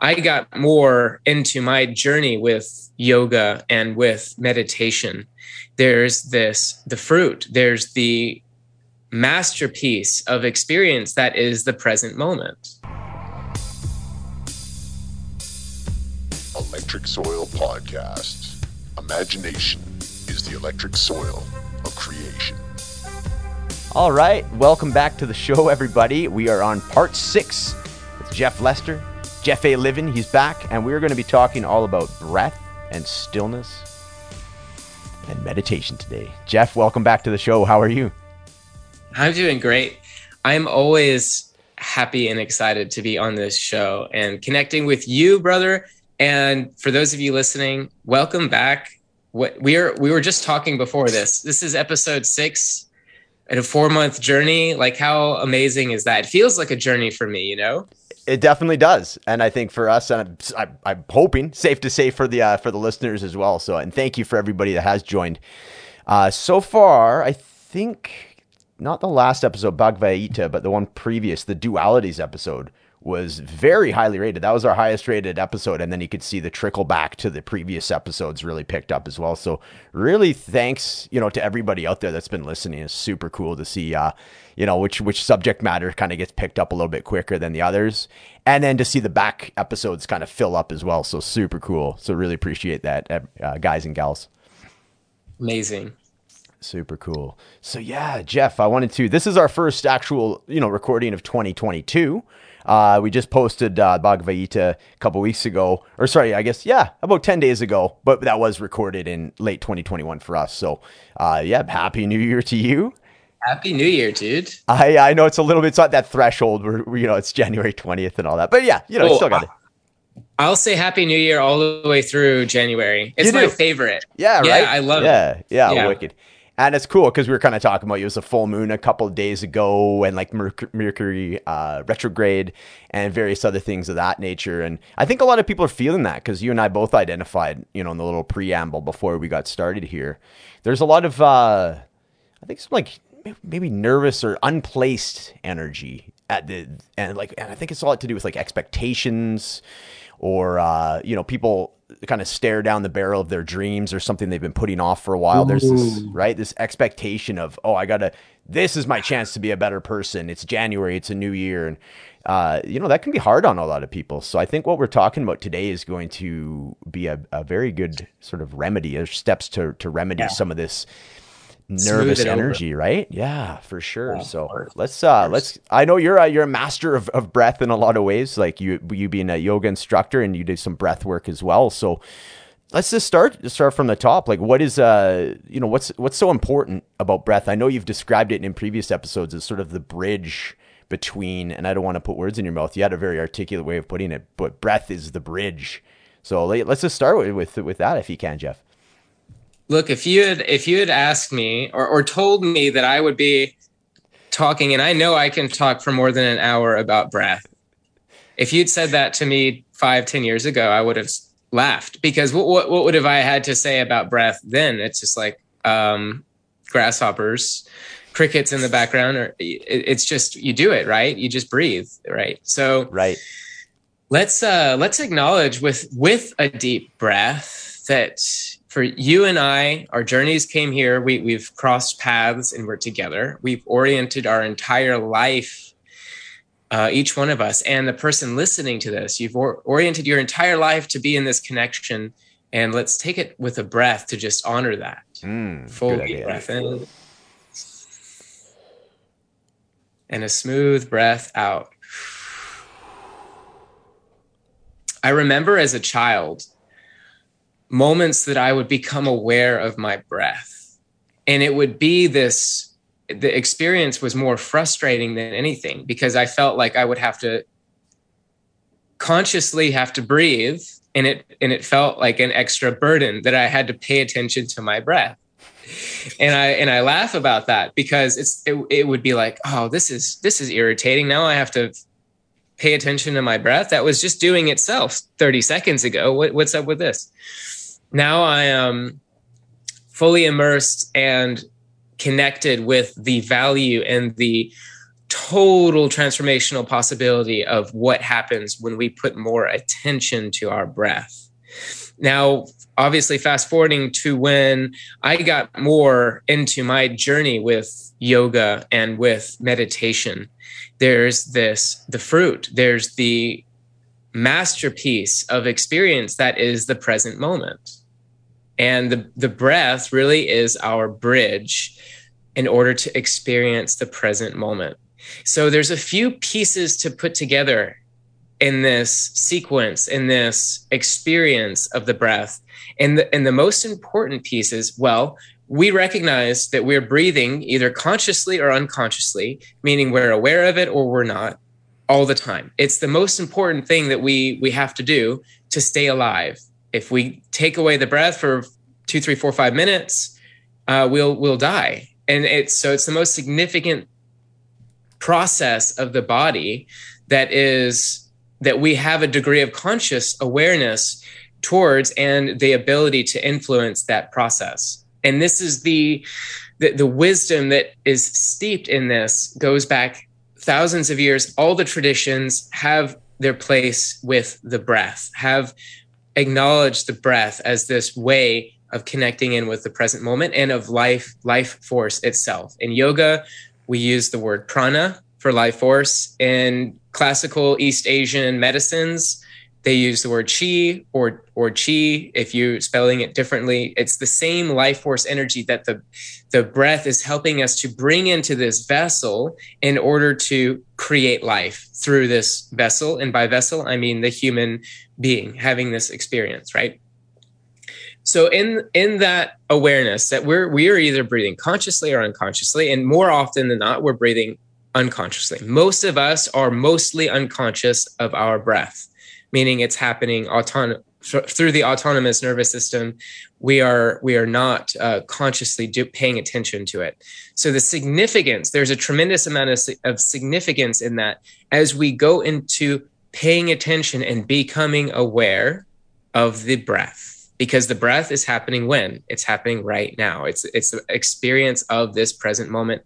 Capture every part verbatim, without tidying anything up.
I got more into my journey with yoga and with meditation, there's this, the fruit, there's the masterpiece of experience that is the present moment. Electric Soil Podcast. Imagination is the electric soil of creation. All right, welcome back to the show, everybody. We are on part six with Jeff Lester. Jeff A. Livin, he's back, and we're going to be talking all about breath and stillness and meditation today. Jeff, welcome back to the show. How are you? I'm doing great. I'm always happy and excited to be on this show and connecting with you, brother. And for those of you listening, welcome back. What we are, we were just talking before this. This is episode six and a four-month journey. Like, how amazing is that? It feels like a journey for me, you know? It definitely does, and I think for us, and I'm, I'm hoping, safe to say for the uh, for the listeners as well. So, and thank you for everybody that has joined. Uh, so far, I think not the last episode, Bhagavad Gita, but the one previous, the dualities episode, was very highly rated. That was our highest rated episode, and then you could see the trickle back to the previous episodes really picked up as well. So, really, thanks, you know, to everybody out there that's been listening. It's super cool to see. Uh, you know, which which subject matter kind of gets picked up a little bit quicker than the others. And then to see the back episodes kind of fill up as well. So super cool. So really appreciate that, uh, guys and gals. Amazing. Super cool. So yeah, Jeff, I wanted to, this is our first actual, you know, recording of twenty twenty-two. Uh, we just posted uh, Bhagavad Gita a couple weeks ago, or sorry, I guess, yeah, about ten days ago, but that was recorded in late twenty twenty-one for us. So uh, yeah, Happy New Year to you. Happy New Year, dude. I I know it's a little bit, it's not that threshold where, where you know, it's January twentieth and all that. But yeah, you know, oh, you still got it. I'll say Happy New Year all the way through January. It's my favorite. Yeah, yeah, right? I love yeah, it. Yeah, yeah, wicked. And it's cool because we were kind of talking about it was a full moon a couple of days ago and like Mercury, Mercury uh, retrograde and various other things of that nature. And I think a lot of people are feeling that because you and I both identified, you know, in the little preamble before we got started here. There's a lot of, uh, I think some like, maybe nervous or unplaced energy at the, and like, and I think it's a lot to do with like expectations or, uh, you know, people kind of stare down the barrel of their dreams or something they've been putting off for a while. Ooh. There's this, right, this expectation of, oh, I gotta, this is my chance to be a better person. It's January, it's a new year. And, uh, you know, that can be hard on a lot of people. So I think what we're talking about today is going to be a, a very good sort of remedy or steps to, to remedy yeah. some of this nervous energy, over. Right? Yeah, for sure. Yeah, so let's uh let's I know you're a, you're a master of, of breath in a lot of ways, like you you being a yoga instructor and you do some breath work as well. So let's just start start from the top. Like what is uh you know what's what's so important about breath? I know you've described it in previous episodes as sort of the bridge between, and I don't want to put words in your mouth. You had a very articulate way of putting it, but breath is the bridge. So let's just start with with, with that if you can, Jeff. Look, if you had if you had asked me or, or told me that I would be talking, and I know I can talk for more than an hour about breath. If you'd said that to me five, ten years ago, I would have laughed because what what, what would have I had to say about breath then? It's just like um, grasshoppers, crickets in the background, or it, it's just you do it, right? You just breathe, right? So right. Let's uh, let's acknowledge with with a deep breath that. For you and I, our journeys came here. We, we've crossed paths and we're together. We've oriented our entire life, uh, each one of us, and the person listening to this. You've or- oriented your entire life to be in this connection. And let's take it with a breath to just honor that. Mm, Full deep breath in. And a smooth breath out. I remember as a child, moments that I would become aware of my breath. And it would be this, the experience was more frustrating than anything because I felt like I would have to consciously have to breathe. And it, and it felt like an extra burden that I had to pay attention to my breath. And I, and I laugh about that because it's, it, it would be like, oh, this is, this is irritating. Now I have to pay attention to my breath. That was just doing itself thirty seconds ago. What, what's up with this? Now I am fully immersed and connected with the value and the total transformational possibility of what happens when we put more attention to our breath. Now, obviously, fast forwarding to when I got more into my journey with yoga and with meditation, there's this, the fruit, there's the masterpiece of experience that is the present moment. And the, the breath really is our bridge in order to experience the present moment. So there's a few pieces to put together in this sequence, in this experience of the breath. And the, and the most important piece is, well, we recognize that we're breathing either consciously or unconsciously, meaning we're aware of it or we're not, all the time. It's the most important thing that we we have to do to stay alive. If we take away the breath for two, three, four, five minutes, uh, we'll we'll die. And it's so it's the most significant process of the body that is that we have a degree of conscious awareness towards and the ability to influence that process. And this is the the, the wisdom that is steeped in this goes back thousands of years. All the traditions have their place with the breath, have acknowledged the breath as this way of connecting in with the present moment and of life, life force itself. In yoga, we use the word prana for life force. In classical East Asian medicines, they use the word chi or or chi. If you're spelling it differently, it's the same life force energy that the, the breath is helping us to bring into this vessel in order to create life through this vessel. And by vessel, I mean the human being having this experience, right? So in in that awareness that we're we are either breathing consciously or unconsciously, and more often than not, we're breathing unconsciously. Most of us are mostly unconscious of our breath, meaning it's happening auton- through the autonomous nervous system. We are we are not uh, consciously do- paying attention to it. So the significance, there's a tremendous amount of, of significance in that as we go into paying attention and becoming aware of the breath. Because the breath is happening when? It's happening right now. It's it's the experience of this present moment.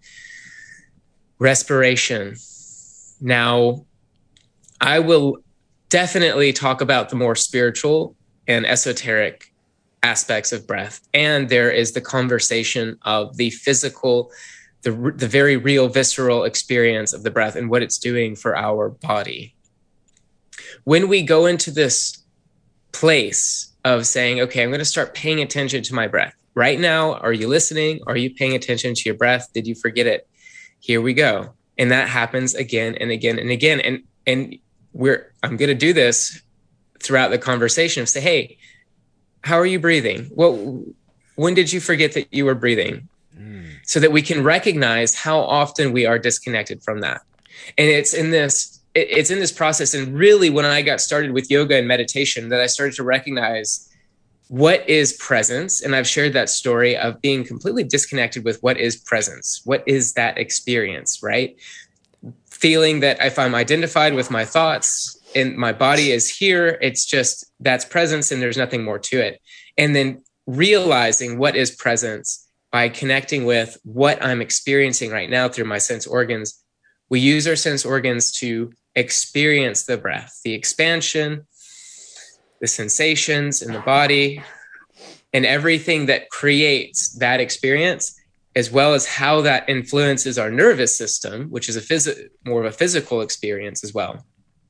Respiration. Now, I will definitely talk about the more spiritual and esoteric aspects of breath. And there is the conversation of the physical, the, the very real visceral experience of the breath and what it's doing for our body. When we go into this place of saying, okay, I'm going to start paying attention to my breath. Right now, are you listening? Are you paying attention to your breath? Did you forget it? Here we go. And that happens again and again and again. And and we're I'm going to do this throughout the conversation of say, hey, how are you breathing? Well, when did you forget that you were breathing? Mm. So that we can recognize how often we are disconnected from that. And it's in this It's in this process. And really, when I got started with yoga and meditation, that I started to recognize what is presence. And I've shared that story of being completely disconnected with what is presence. What is that experience, right? Feeling that if I'm identified with my thoughts and my body is here, it's just that's presence and there's nothing more to it. And then realizing what is presence by connecting with what I'm experiencing right now through my sense organs. We use our sense organs to experience the breath, the expansion, the sensations in the body, and everything that creates that experience, as well as how that influences our nervous system, which is a phys- more of a physical experience as well.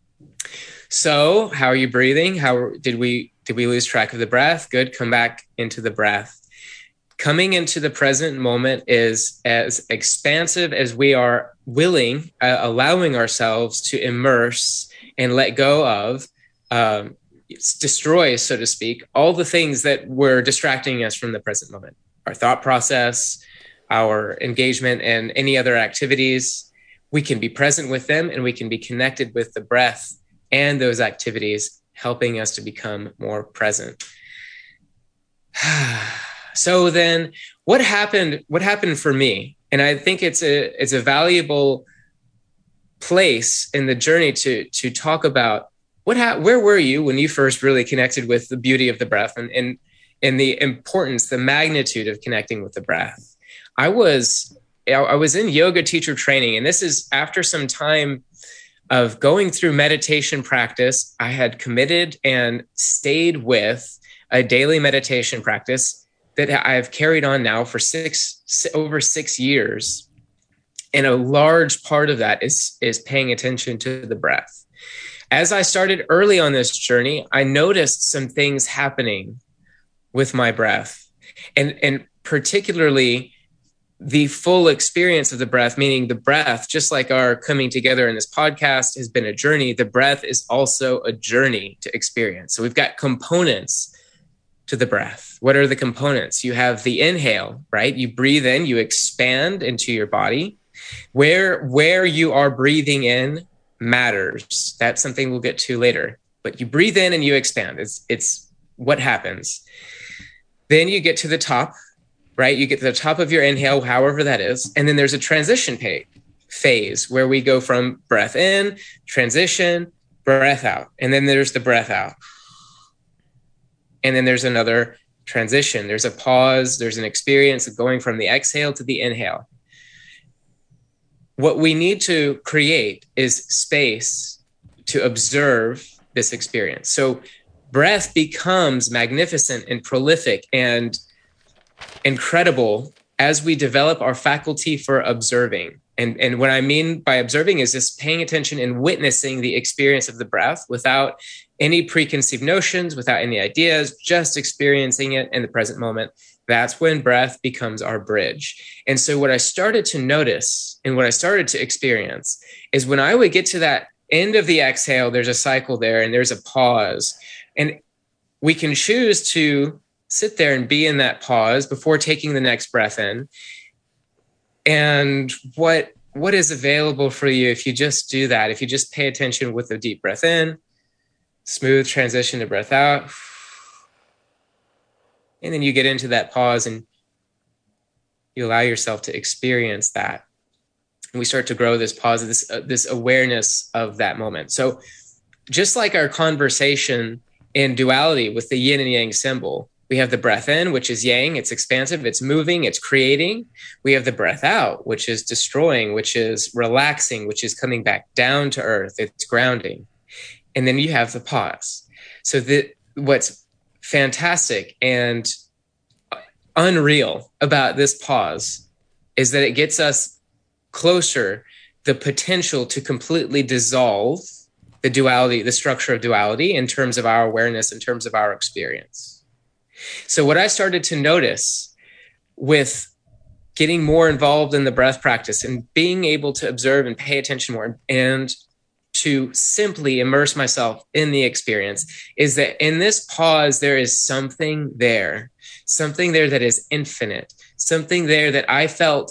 So, how are you breathing? How did we did we lose track of the breath? Good. Come back into the breath. Coming into the present moment is as expansive as we are willing, uh, allowing ourselves to immerse and let go of, um, destroy, so to speak, all the things that were distracting us from the present moment. Our thought process, our engagement, and any other activities. We can be present with them and we can be connected with the breath and those activities, helping us to become more present. So then what happened, what happened for me? And I think it's a, it's a valuable place in the journey to, to talk about what, ha- where were you when you first really connected with the beauty of the breath and, and, and the importance, the magnitude of connecting with the breath. I was I was in yoga teacher training, and this is after some time of going through meditation practice. I had committed and stayed with a daily meditation practice that I've carried on now for six, over six years. And a large part of that is, is paying attention to the breath. As I started early on this journey, I noticed some things happening with my breath, and, and particularly the full experience of the breath, meaning the breath, just like our coming together in this podcast has been a journey, the breath is also a journey to experience. So we've got components to the breath. What are the components? You have the inhale, right? You breathe in, you expand into your body. Where, where you are breathing in matters. That's something we'll get to later. But you breathe in and you expand. It's, it's what happens. Then you get to the top, right? You get to the top of your inhale, however that is. And then there's a transition pay, phase where we go from breath in, transition, breath out. And then there's the breath out. And then there's another transition. There's a pause. There's an experience of going from the exhale to the inhale. What we need to create is space to observe this experience. So breath becomes magnificent and prolific and incredible as we develop our faculty for observing. And, and what I mean by observing is just paying attention and witnessing the experience of the breath without any preconceived notions, without any ideas, just experiencing it in the present moment. That's when breath becomes our bridge. And so what I started to notice and what I started to experience is when I would get to that end of the exhale, there's a cycle there and there's a pause. And we can choose to sit there and be in that pause before taking the next breath in. And what, what is available for you if you just do that, if you just pay attention with a deep breath in, smooth transition to breath out, and then you get into that pause and you allow yourself to experience that. And we start to grow this pause, this, uh, this awareness of that moment. So just like our conversation in duality with the yin and yang symbol, we have the breath in, which is yang, it's expansive, it's moving, it's creating. We have the breath out, which is destroying, which is relaxing, which is coming back down to earth, it's grounding. And then you have the pause. So the, what's fantastic and unreal about this pause is that it gets us closer the potential to completely dissolve the duality, the structure of duality in terms of our awareness, in terms of our experience. So what I started to notice with getting more involved in the breath practice and being able to observe and pay attention more and to simply immerse myself in the experience is that in this pause, there is something there, something there that is infinite, something there that I felt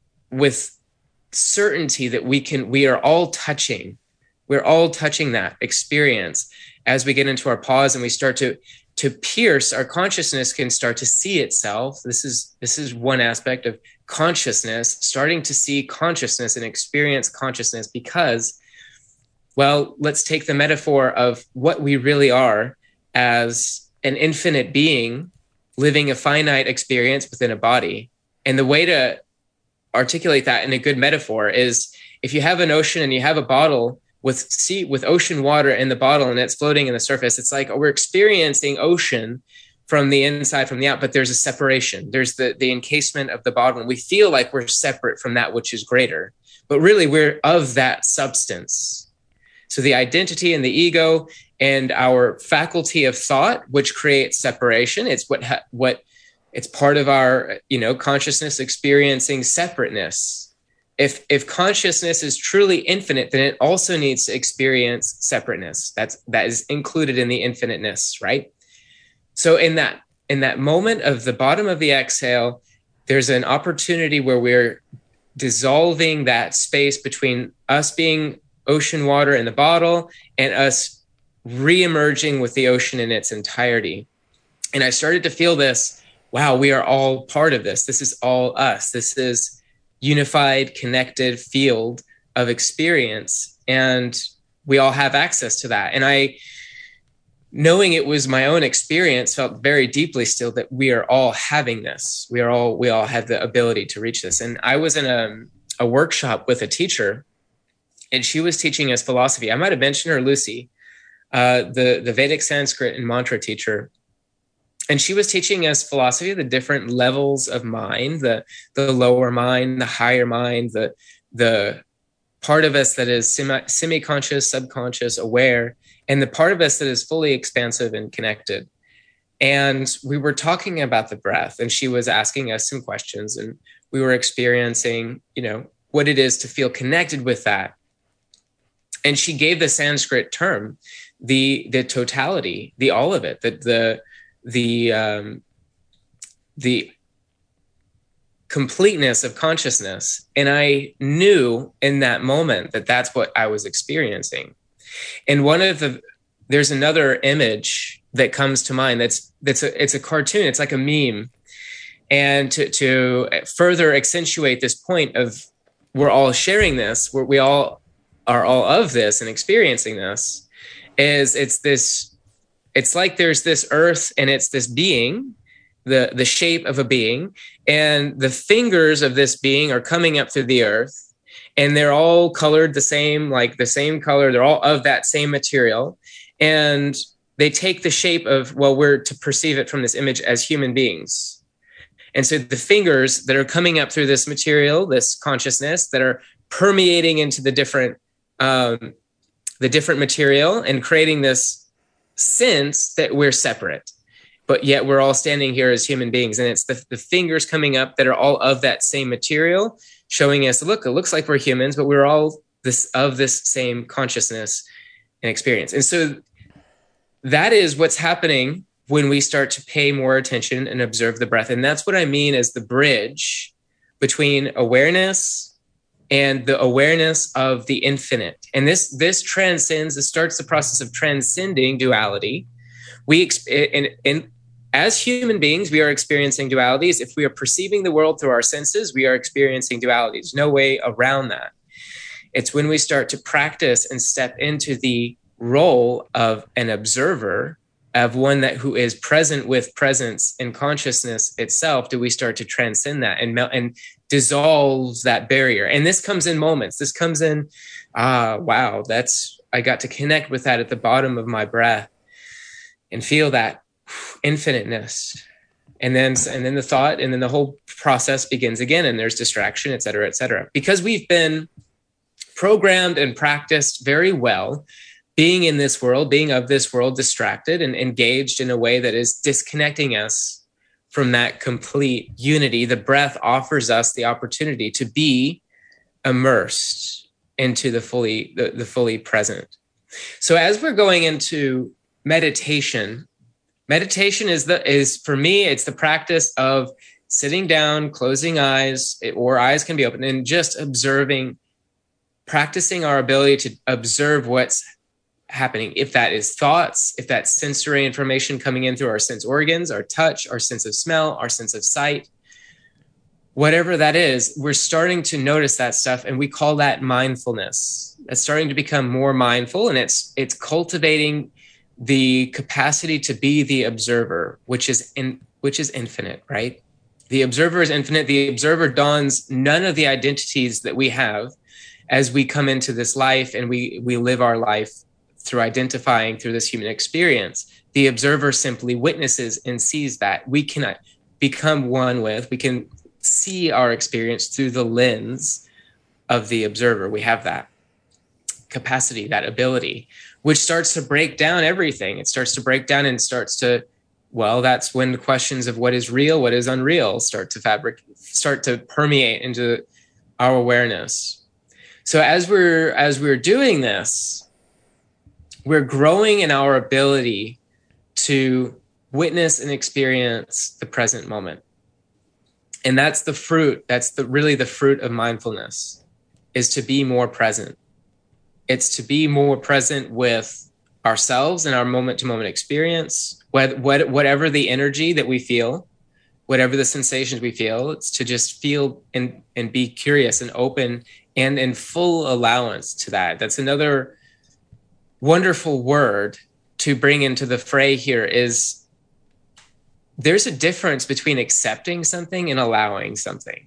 with certainty that we can, we are all touching. We're all touching that experience as we get into our pause and we start to, to pierce, our consciousness can start to see itself. This is, this is one aspect of consciousness, starting to see consciousness and experience consciousness because, well, let's take the metaphor of what we really are as an infinite being living a finite experience within a body. And the way to articulate that in a good metaphor is if you have an ocean and you have a bottle with sea, with ocean water in the bottle and it's floating in the surface, it's like we're experiencing ocean from the inside, from the out, but there's a separation. There's the, the encasement of the bottle. And we feel like we're separate from that which is greater, but really we're of that substance. So the identity and the ego and our faculty of thought, which creates separation, it's what, ha- what it's part of our, you know, consciousness experiencing separateness. If, if consciousness is truly infinite, then it also needs to experience separateness. That's, that is included in the infiniteness, right? So in that, in that moment of the bottom of the exhale, there's an opportunity where we're dissolving that space between us being ocean water in the bottle and us re-emerging with the ocean in its entirety. And I started to feel this, wow, we are all part of this. This is all us. This is unified, connected field of experience. And we all have access to that. And I, knowing it was my own experience, felt very deeply still that we are all having this. We are all, we all have the ability to reach this. And I was in a, a workshop with a teacher, and she was teaching us philosophy. I might have mentioned her, Lucy, uh, the, the Vedic Sanskrit and mantra teacher. And she was teaching us philosophy, the different levels of mind, the, the lower mind, the higher mind, the, the part of us that is semi, semi-conscious, subconscious, aware, and the part of us that is fully expansive and connected. And we were talking about the breath, and she was asking us some questions, and we were experiencing, you know, what it is to feel connected with that. And she gave the Sanskrit term, the the totality, the all of it, the the the um, the completeness of consciousness. And I knew in that moment that that's what I was experiencing. And one of the, there's another image that comes to mind. That's, that's a, it's a cartoon. It's like a meme. And to, to further accentuate this point of we're all sharing this, where we all are all of this and experiencing this, is it's this, it's like there's this earth and it's this being, the, the shape of a being, and the fingers of this being are coming up through the earth, and they're all colored the same, like the same color. They're all of that same material. And they take the shape of, well, we're to perceive it from this image as human beings. And so the fingers that are coming up through this material, this consciousness, that are permeating into the different, um, the different material and creating this sense that we're separate, but yet we're all standing here as human beings. And it's the, the fingers coming up that are all of that same material, showing us, look, it looks like we're humans, but we're all this of this same consciousness and experience. And so that is what's happening when we start to pay more attention and observe the breath. And that's what I mean as the bridge between awareness and the awareness of the infinite. And this, this transcends, this starts the process of transcending duality. We, in, in, as human beings, we are experiencing dualities. If we are perceiving the world through our senses, we are experiencing dualities. No way around that. It's when we start to practice and step into the role of an observer, of one that who is present with presence and consciousness itself, do we start to transcend that and melt and dissolves that barrier. And this comes in moments. This comes in, ah, wow, that's, I got to connect with that at the bottom of my breath and feel that infiniteness. And then, and then the thought, and then the whole process begins again, and there's distraction, et cetera, et cetera. Because we've been programmed and practiced very well being in this world, being of this world, distracted and engaged in a way that is disconnecting us from that complete unity. The breath offers us the opportunity to be immersed into the fully, the, the fully present. So as we're going into meditation, meditation is the, is for me, it's the practice of sitting down, closing eyes, or eyes can be open, and just observing, practicing our ability to observe what's happening. If that is thoughts, if that's sensory information coming in through our sense organs, our touch, our sense of smell, our sense of sight, whatever that is, we're starting to notice that stuff, and we call that mindfulness. It's starting to become more mindful, and it's it's cultivating the capacity to be the observer, which is in which is infinite, right? The observer is infinite. The observer dons none of the identities that we have as we come into this life and we we live our life through identifying through this human experience. The observer simply witnesses and sees that. We cannot become one with, we can see our experience through the lens of the observer. We have that capacity, that ability, which starts to break down everything. It starts to break down and starts to, well, that's when the questions of what is real, what is unreal start to fabric, start to permeate into our awareness. So as we're, as we're doing this, we're growing in our ability to witness and experience the present moment. And that's the fruit. That's the really the fruit of mindfulness, is to be more present. It's to be more present with ourselves and our moment to moment experience, whatever the energy that we feel, whatever the sensations we feel. It's to just feel and, and be curious and open and in full allowance to that. That's another wonderful word to bring into the fray here is there's a difference between accepting something and allowing something.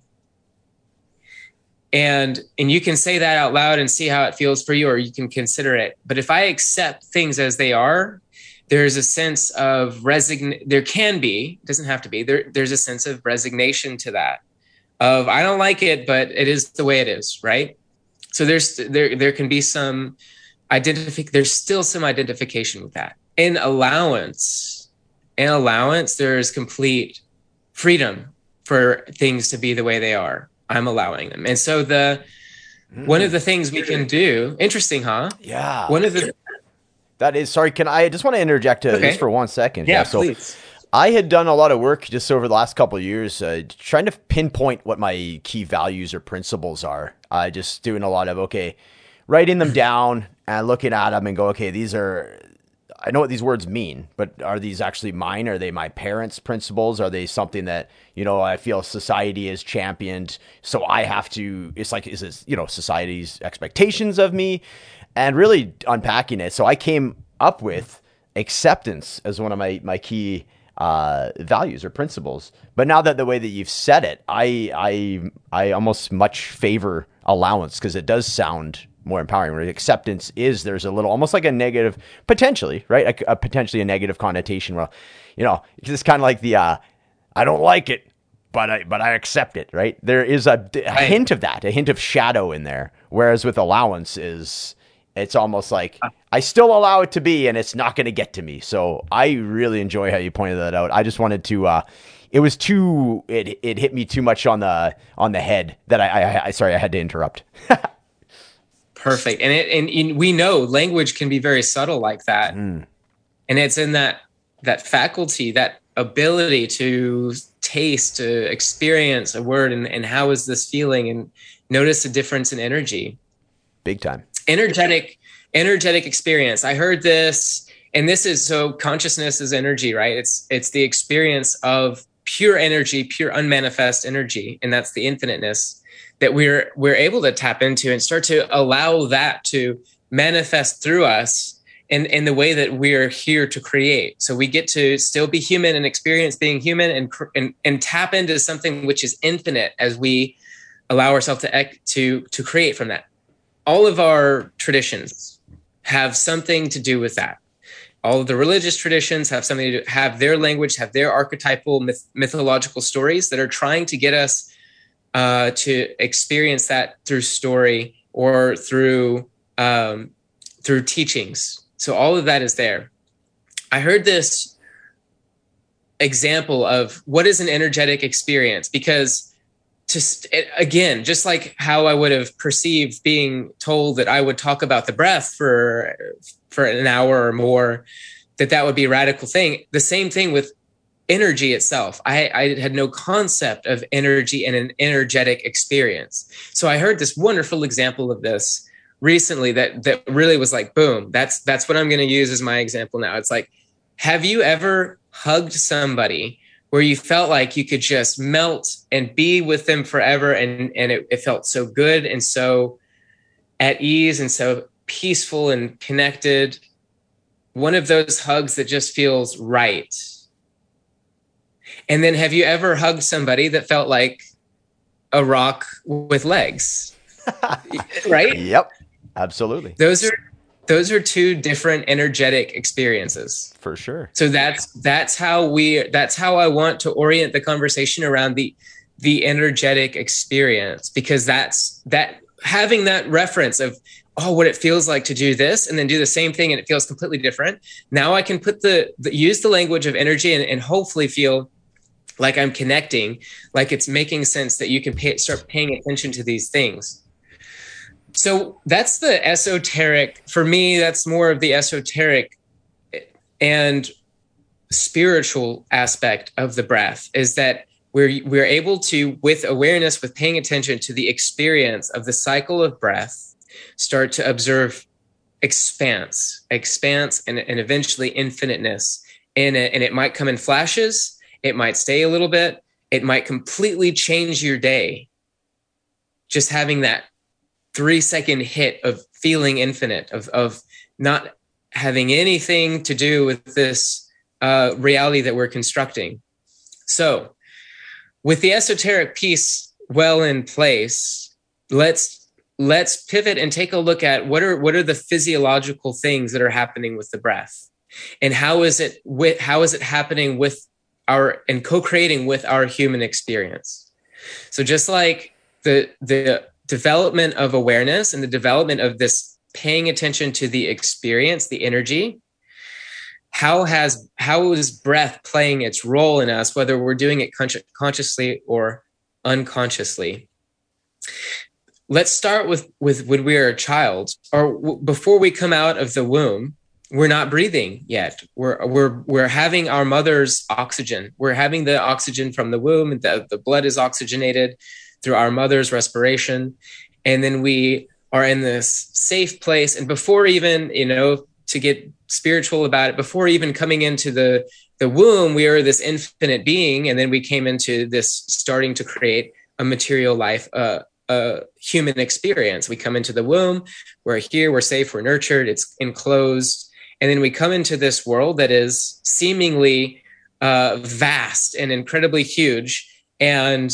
And and you can say that out loud and see how it feels for you, or you can consider it. But if I accept things as they are, there's a sense of resign. There can be, it doesn't have to be. There, there's a sense of resignation to that. Of I don't like it, but it is the way it is, right? So there's there there can be some identific. There's still some identification with that. In allowance, in allowance, there's complete freedom for things to be the way they are. I'm allowing them. And so the mm. one of the things we can do, interesting, huh? Yeah. One of the that is sorry, can I, I just want to interject uh, okay. just for one second. Yeah, yeah so please. I had done a lot of work just over the last couple of years uh, trying to pinpoint what my key values or principles are. Uh, just doing a lot of, okay, writing them down and looking at them and go, okay, these are, I know what these words mean, but are these actually mine? Are they my parents' principles? Are they something that, you know, I feel society has championed, so I have to, it's like, is this, you know, society's expectations of me? And really unpacking it. So I came up with acceptance as one of my, my key uh, values or principles. But now that the way that you've said it, I, I, I almost much favor allowance because it does sound more empowering. Where acceptance is, there's a little, almost like a negative, potentially, right? A, a potentially a negative connotation. Well, you know, it's kind of like the, uh, I don't like it, but I, but I accept it, right? There is a, a hint of that, a hint of shadow in there. Whereas with allowance is, it's almost like I still allow it to be, and it's not going to get to me. So I really enjoy how you pointed that out. I just wanted to, uh, it was too, it, it hit me too much on the, on the head that I, I, I sorry, I had to interrupt. Perfect. And it, and, and we know language can be very subtle like that. Mm. And it's in that, that faculty, that ability to taste, to experience a word and, and how is this feeling and notice a difference in energy. Big time. Energetic, energetic experience. I heard this, and this is, so consciousness is energy, right? It's, it's the experience of pure energy, pure unmanifest energy. And that's the infiniteness that we're we're able to tap into and start to allow that to manifest through us in, in the way that we're here to create. So we get to still be human and experience being human and and, and tap into something which is infinite as we allow ourselves to to to create from that. All of our traditions have something to do with that. All of the religious traditions have something to do, have their language, have their archetypal myth, mythological stories that are trying to get us Uh, to experience that through story or through um, through teachings. So all of that is there. I heard this example of what is an energetic experience, because to it, again, just like how I would have perceived being told that I would talk about the breath for for an hour or more, that that would be a radical thing. The same thing with energy itself. I, I had no concept of energy and an energetic experience. So I heard this wonderful example of this recently that that really was like, boom, that's that's what I'm going to use as my example now. It's like, have you ever hugged somebody where you felt like you could just melt and be with them forever, and, and it, it felt so good and so at ease and so peaceful and connected? One of those hugs that just feels right. And then have you ever hugged somebody that felt like a rock with legs? Right? Yep, absolutely. Those are those are two different energetic experiences. For sure. So that's that's how we that's how I want to orient the conversation around the the energetic experience, because that's that having that reference of, oh, what it feels like to do this and then do the same thing and it feels completely different. Now I can put the, the use the language of energy and, and hopefully feel like I'm connecting, like it's making sense, that you can pay, start paying attention to these things. So that's the esoteric, for me, that's more of the esoteric and spiritual aspect of the breath, is that we're, we're able to, with awareness, with paying attention to the experience of the cycle of breath, start to observe expanse, expanse, and, and eventually infiniteness in it. And it might come in flashes. It might stay a little bit. It might completely change your day. Just having that three second hit of feeling infinite, of, of not having anything to do with this uh, reality that we're constructing. So with the esoteric piece well in place, let's let's pivot and take a look at what are what are the physiological things that are happening with the breath, and how is it with how is it happening with our and co-creating with our human experience. So just like the the development of awareness and the development of this paying attention to the experience, the energy, how has how is breath playing its role in us, whether we're doing it con- consciously or unconsciously. Let's start with with when we are a child, or w- before we come out of the womb. We're not breathing yet. We're we're we're having our mother's oxygen. We're having the oxygen from the womb, and the, the blood is oxygenated through our mother's respiration. And then we are in this safe place. And before even, you know, to get spiritual about it, before even coming into the, the womb, we are this infinite being. And then we came into this starting to create a material life, uh, a human experience. We come into the womb, we're here, we're safe, we're nurtured, it's enclosed. And then we come into this world that is seemingly uh, vast and incredibly huge. And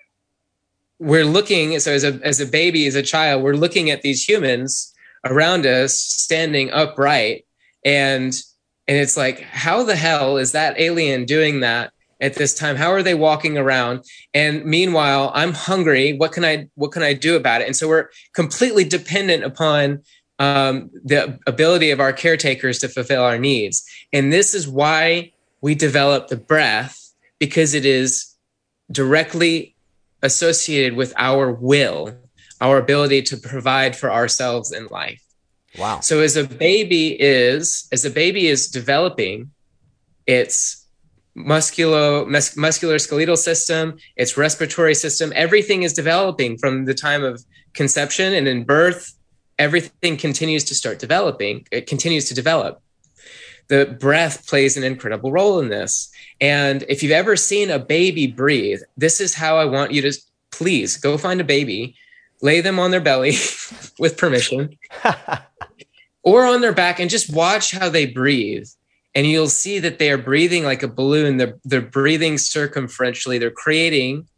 we're looking, so as a, as a baby, as a child, we're looking at these humans around us standing upright. And, and it's like, how the hell is that alien doing that at this time? How are they walking around? And meanwhile, I'm hungry. What can I, what can I do about it? And so we're completely dependent upon um, the ability of our caretakers to fulfill our needs. And this is why we develop the breath, because it is directly associated with our will, our ability to provide for ourselves in life. Wow. So as a baby is, as a baby is developing, its musculo, mus- muscular skeletal system, its respiratory system, everything is developing from the time of conception, and in birth, everything continues to start developing. It continues to develop. The breath plays an incredible role in this. And if you've ever seen a baby breathe, this is how I want you to please go find a baby, lay them on their belly with permission, or on their back, and just watch how they breathe. And you'll see that they are breathing like a balloon. They're, they're breathing circumferentially. They're creating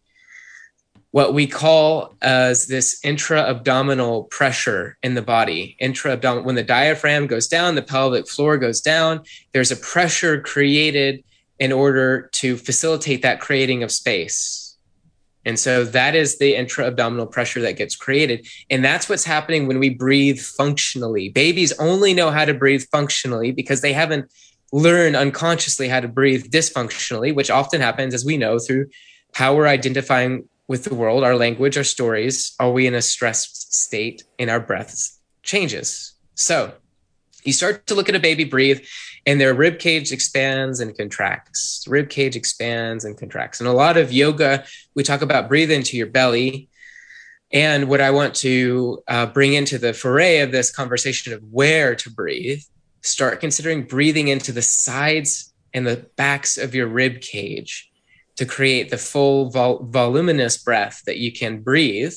what we call as this intra-abdominal pressure in the body. Intra-abdominal, when the diaphragm goes down, the pelvic floor goes down, there's a pressure created in order to facilitate that creating of space. And so that is the intra-abdominal pressure that gets created. And that's what's happening when we breathe functionally. Babies only know how to breathe functionally because they haven't learned unconsciously how to breathe dysfunctionally, which often happens, as we know, through how we're identifying with the world, our language, our stories. Are we in a stressed state? And our breath changes. So you start to look at a baby breathe, and their rib cage expands and contracts. Rib cage expands and contracts. And a lot of yoga, we talk about breathe into your belly. And what I want to uh, bring into the foray of this conversation of where to breathe, start considering breathing into the sides and the backs of your rib cage to create the full vol- voluminous breath that you can breathe.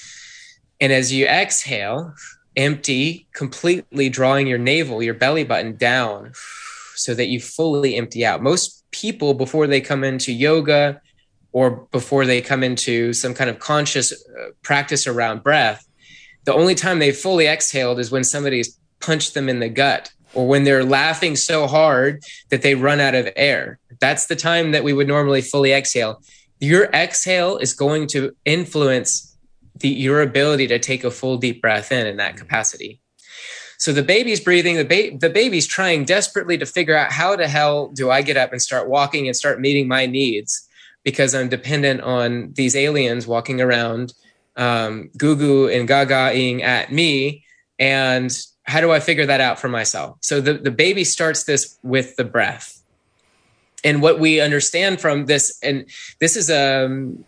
And as you exhale, empty, completely drawing your navel, your belly button down so that you fully empty out. Most people, before they come into yoga or before they come into some kind of conscious uh, practice around breath, the only time they fully exhaled is when somebody's punched them in the gut, or when they're laughing so hard that they run out of air. That's the time that we would normally fully exhale. Your exhale is going to influence the, your ability to take a full deep breath in in that capacity. So the baby's breathing, the, ba- the baby's trying desperately to figure out, how the hell do I get up and start walking and start meeting my needs, because I'm dependent on these aliens walking around um, goo-goo and gaga-ing at me. And how do I figure that out for myself? So the, the baby starts this with the breath. And what we understand from this, and this is, um,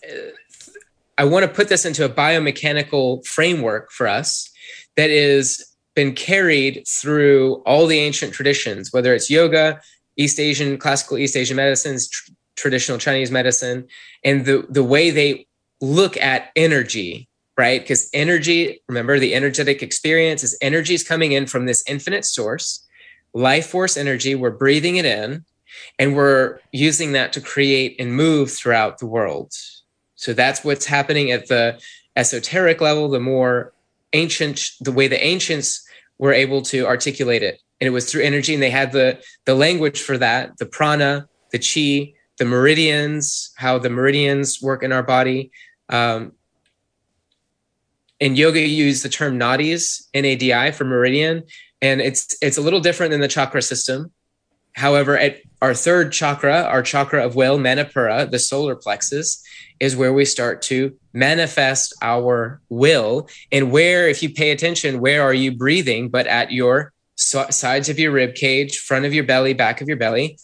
I want to put this into a biomechanical framework for us that is been carried through all the ancient traditions, whether it's yoga, East Asian, classical East Asian medicines, tr- traditional Chinese medicine, and the, the way they look at energy right? Because energy, remember, the energetic experience is energy is coming in from this infinite source, life force energy. We're breathing it in, and we're using that to create and move throughout the world. So that's what's happening at the esoteric level, the more ancient, the way the ancients were able to articulate it. And it was through energy, and they had the, the language for that, the prana, the chi, the meridians, how the meridians work in our body. Um, in yoga, you use the term nadis, N A D I, for meridian, and it's it's a little different than the chakra system. However, at our third chakra, our chakra of will, Manipura, the solar plexus, is where we start to manifest our will. And where, if you pay attention, where are you breathing? But at your so- sides of your rib cage, front of your belly, back of your belly,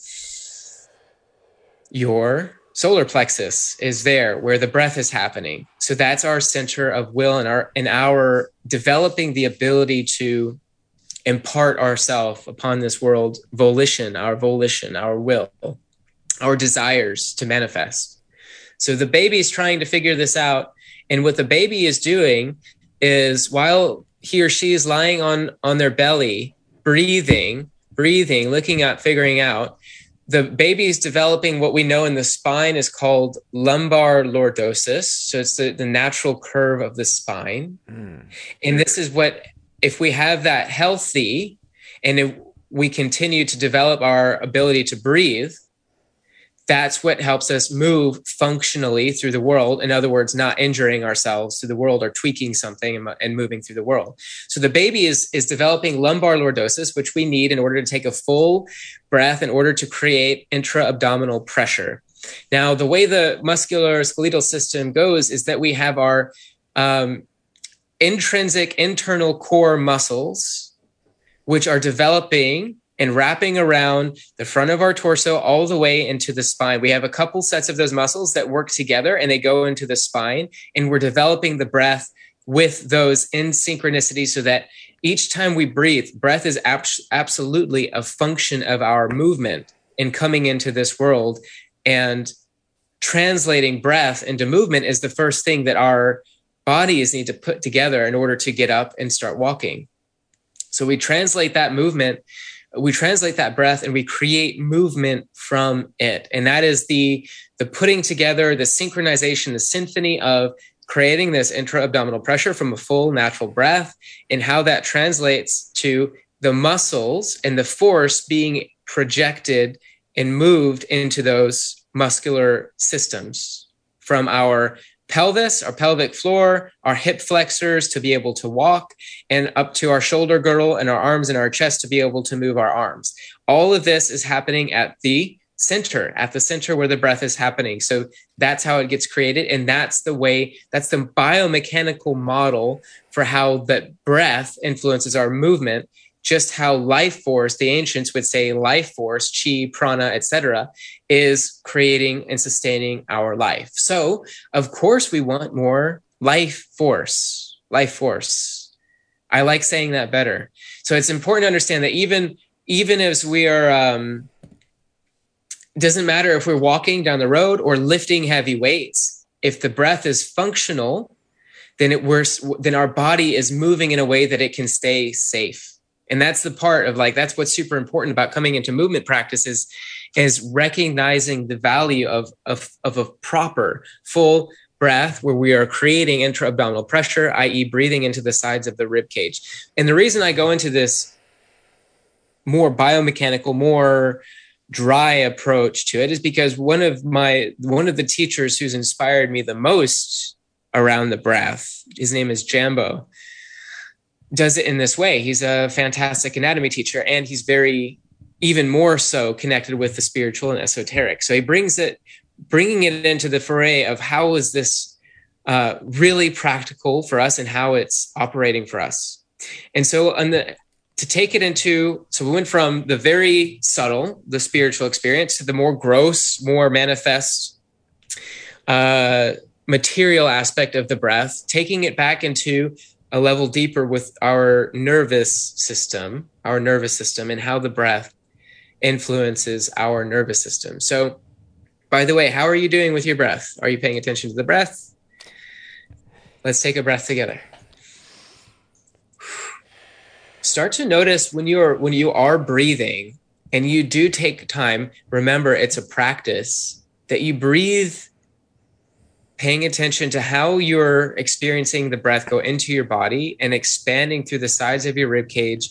your solar plexus is there where the breath is happening. So that's our center of will, and our and our developing the ability to impart ourself upon this world, volition, our volition, our will, our desires to manifest. So the baby's trying to figure this out. And what the baby is doing is, while he or she is lying on, on their belly, breathing, breathing, looking at, figuring out, the baby is developing what we know in the spine is called lumbar lordosis. So it's the, the natural curve of the spine. Mm. And this is what, if we have that healthy, and if we continue to develop our ability to breathe, that's what helps us move functionally through the world. In other words, not injuring ourselves through the world or tweaking something and, and moving through the world. So the baby is, is developing lumbar lordosis, which we need in order to take a full breath in order to create intra-abdominal pressure. Now, the way the musculoskeletal system goes is that we have our um, intrinsic internal core muscles, which are developing and wrapping around the front of our torso all the way into the spine. We have a couple sets of those muscles that work together, and they go into the spine, and we're developing the breath with those in synchronicity, so that each time we breathe, breath is ab- absolutely a function of our movement in coming into this world. And translating breath into movement is the first thing that our bodies need to put together in order to get up and start walking. So we translate that movement, we translate that breath, and we create movement from it. And that is the, the putting together, the synchronization, the symphony of creating this intra-abdominal pressure from a full natural breath, and how that translates to the muscles and the force being projected and moved into those muscular systems from our pelvis, our pelvic floor, our hip flexors to be able to walk, and up to our shoulder girdle and our arms and our chest to be able to move our arms. All of this is happening at the center, at the center where the breath is happening. So that's how it gets created. And that's the way, that's the biomechanical model for how that breath influences our movement. Just how life force, the ancients would say life force, chi, prana, et cetera, is creating and sustaining our life. So, of course, we want more life force, life force. I like saying that better. So it's important to understand that even, even as we are, um, it doesn't matter if we're walking down the road or lifting heavy weights, if the breath is functional, then it works, then our body is moving in a way that it can stay safe. And that's the part of like, that's what's super important about coming into movement practices, is recognizing the value of, of, of a proper full breath where we are creating intra-abdominal pressure, that is breathing into the sides of the rib cage. And the reason I go into this more biomechanical, more dry approach to it is because one of my, one of the teachers who's inspired me the most around the breath, his name is Jambo, does it in this way. He's a fantastic anatomy teacher, and he's very, even more so connected with the spiritual and esoteric. So he brings it, bringing it into the foray of how is this uh, really practical for us and how it's operating for us. And so on the, to take it into, so we went from the very subtle, the spiritual experience, to the more gross, more manifest, uh, material aspect of the breath, taking it back into a level deeper with our nervous system, our nervous system, and how the breath influences our nervous system. So, by the way, how are you doing with your breath? Are you paying attention to the breath? Let's take a breath together. Start to notice when you're when you are breathing and you do take time, remember it's a practice, that you breathe paying attention to how you're experiencing the breath go into your body and expanding through the sides of your rib cage,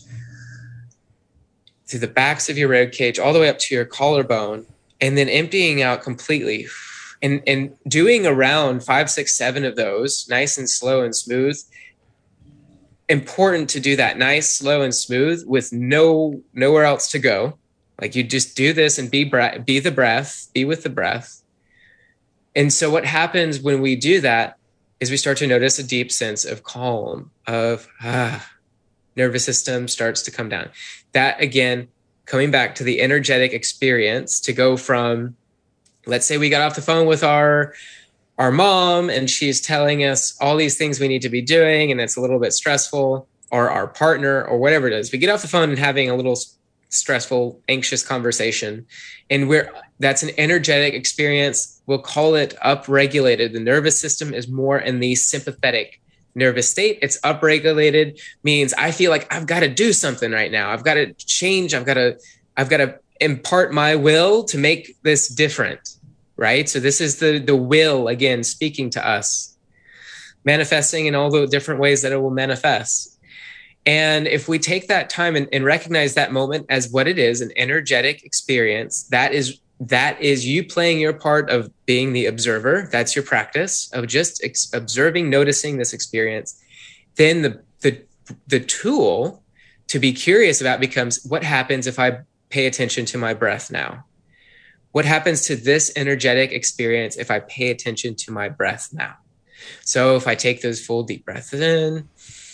through the backs of your rib cage, all the way up to your collarbone, and then emptying out completely. And, and doing around five, six, seven of those, nice and slow and smooth. Important to do that nice, slow, and smooth with no nowhere else to go. Like you just do this and be bre- be the breath, be with the breath. And so what happens when we do that is we start to notice a deep sense of calm, of ah, nervous system starts to come down. That, again, coming back to the energetic experience, to go from, let's say we got off the phone with our our mom and she's telling us all these things we need to be doing and it's a little bit stressful, or our partner or whatever it is. We get off the phone and having a little stressful, anxious conversation, and we're that's an energetic experience. We'll call it upregulated. The nervous system is more in the sympathetic nervous state. It's upregulated means I feel like I've got to do something right now. I've got to change. I've got to I've got to impart my will to make this different. Right? So this is the the will, again, speaking to us, manifesting in all the different ways that it will manifest. And if we take that time and, and recognize that moment as what it is, an energetic experience, that is that is you playing your part of being the observer. That's your practice of just ex- observing, noticing this experience. Then the the the tool to be curious about becomes, what happens if I pay attention to my breath now? What happens to this energetic experience if I pay attention to my breath now? So if I take those full deep breaths in,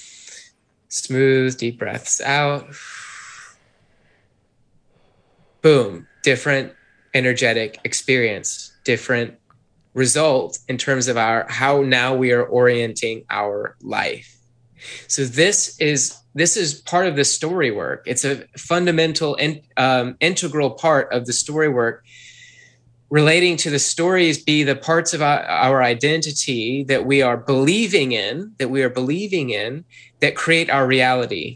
smooth deep breaths out, boom, different energetic experience, different result in terms of our how now we are orienting our life. So this is this is part of the story work. It's a fundamental and um, integral part of the story work, relating to the stories be the parts of our, our identity that we are believing in, that we are believing in, that create our reality.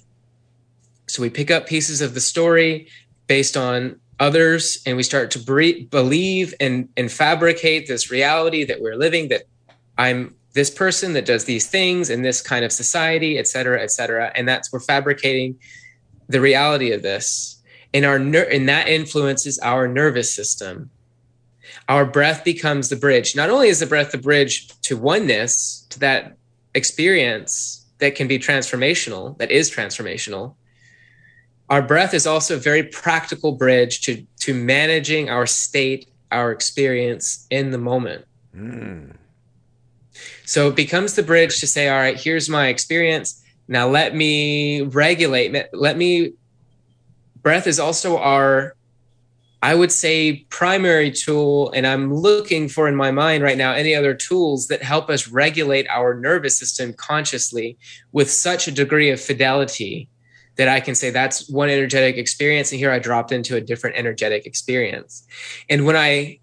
So we pick up pieces of the story based on others, and we start to bre- believe and, and fabricate this reality that we're living, that I'm this person that does these things in this kind of society, et cetera, et cetera. And that's, we're fabricating the reality of this. And, our ner- and that influences our nervous system. Our breath becomes the bridge. Not only is the breath the bridge to oneness, to that experience that can be transformational, that is transformational, our breath is also a very practical bridge to, to managing our state, our experience in the moment. Mm. So it becomes the bridge to say, all right, here's my experience. Now let me regulate. Let me, breath is also our, I would say, primary tool. And I'm looking for in my mind right now any other tools that help us regulate our nervous system consciously with such a degree of fidelity that I can say that's one energetic experience. And here I dropped into a different energetic experience. And when I,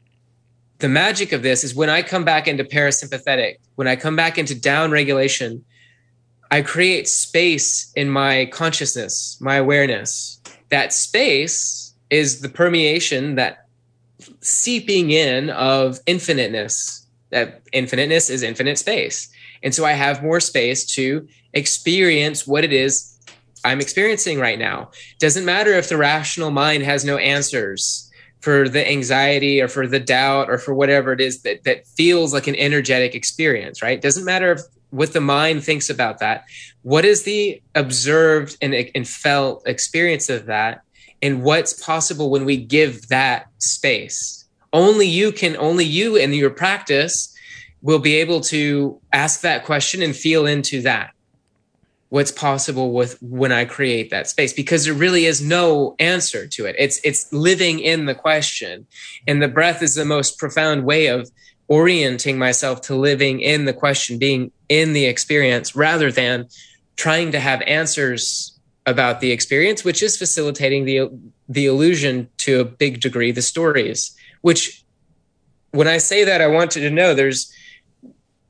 the magic of this is when I come back into parasympathetic, when I come back into down regulation, I create space in my consciousness, my awareness. That space is the permeation, that seeping in of infiniteness. That infiniteness is infinite space. And so I have more space to experience what it is I'm experiencing right now. Doesn't matter if the rational mind has no answers for the anxiety or for the doubt or for whatever it is that, that feels like an energetic experience, right? Doesn't matter if what the mind thinks about that. What is the observed and, and felt experience of that? And what's possible when we give that space? Only you can, only you in your practice will be able to ask that question and feel into that. What's possible with when I create that space, because there really is no answer to it. It's it's living in the question, and the breath is the most profound way of orienting myself to living in the question, being in the experience, rather than trying to have answers about the experience, which is facilitating the the illusion to a big degree, the stories. Which, when I say that, I want you to know there's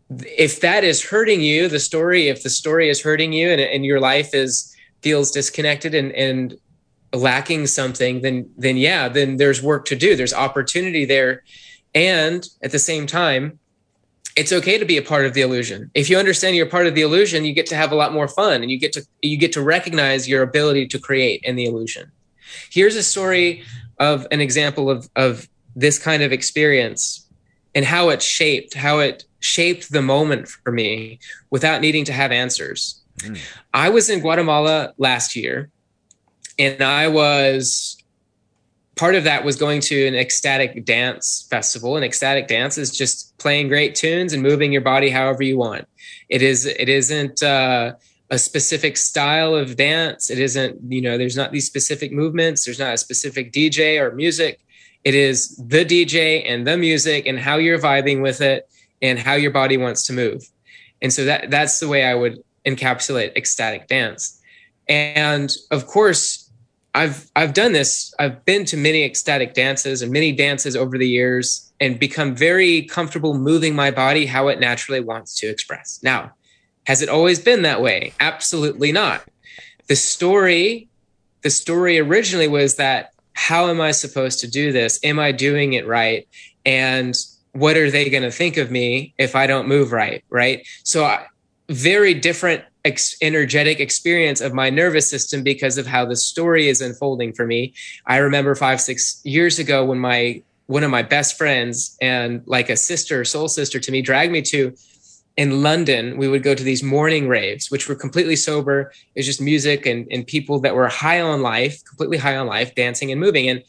if that is hurting you, the story, if the story is hurting you and, and your life is feels disconnected and, and lacking something, then, then yeah, then there's work to do. There's opportunity there. And at the same time, it's okay to be a part of the illusion. If you understand you're part of the illusion, you get to have a lot more fun, and you get to, you get to recognize your ability to create in the illusion. Here's a story of an example of, of this kind of experience and how it shaped, how it shaped the moment for me without needing to have answers. Mm. I was in Guatemala last year, and I was, part of that was going to an ecstatic dance festival. And ecstatic dance is just playing great tunes and moving your body however you want. It is, it isn't uh, a specific style of dance. It isn't, you know, there's not these specific movements. There's not a specific D J or music. It is the D J and the music and how you're vibing with it and how your body wants to move. And so that that's the way I would encapsulate ecstatic dance. And of course, I've I've done this. I've been to many ecstatic dances and many dances over the years and become very comfortable moving my body how it naturally wants to express. Now, has it always been that way? Absolutely not. The story, the story originally was that, how am I supposed to do this? Am I doing it right? And what are they going to think of me if I don't move right? Right. So I, very different ex- energetic experience of my nervous system because of how the story is unfolding for me. I remember five, six years ago when my, one of my best friends and like a sister, soul sister to me, dragged me to, in London, we would go to these morning raves, which were completely sober. It was just music and, and people that were high on life, completely high on life, dancing and moving. And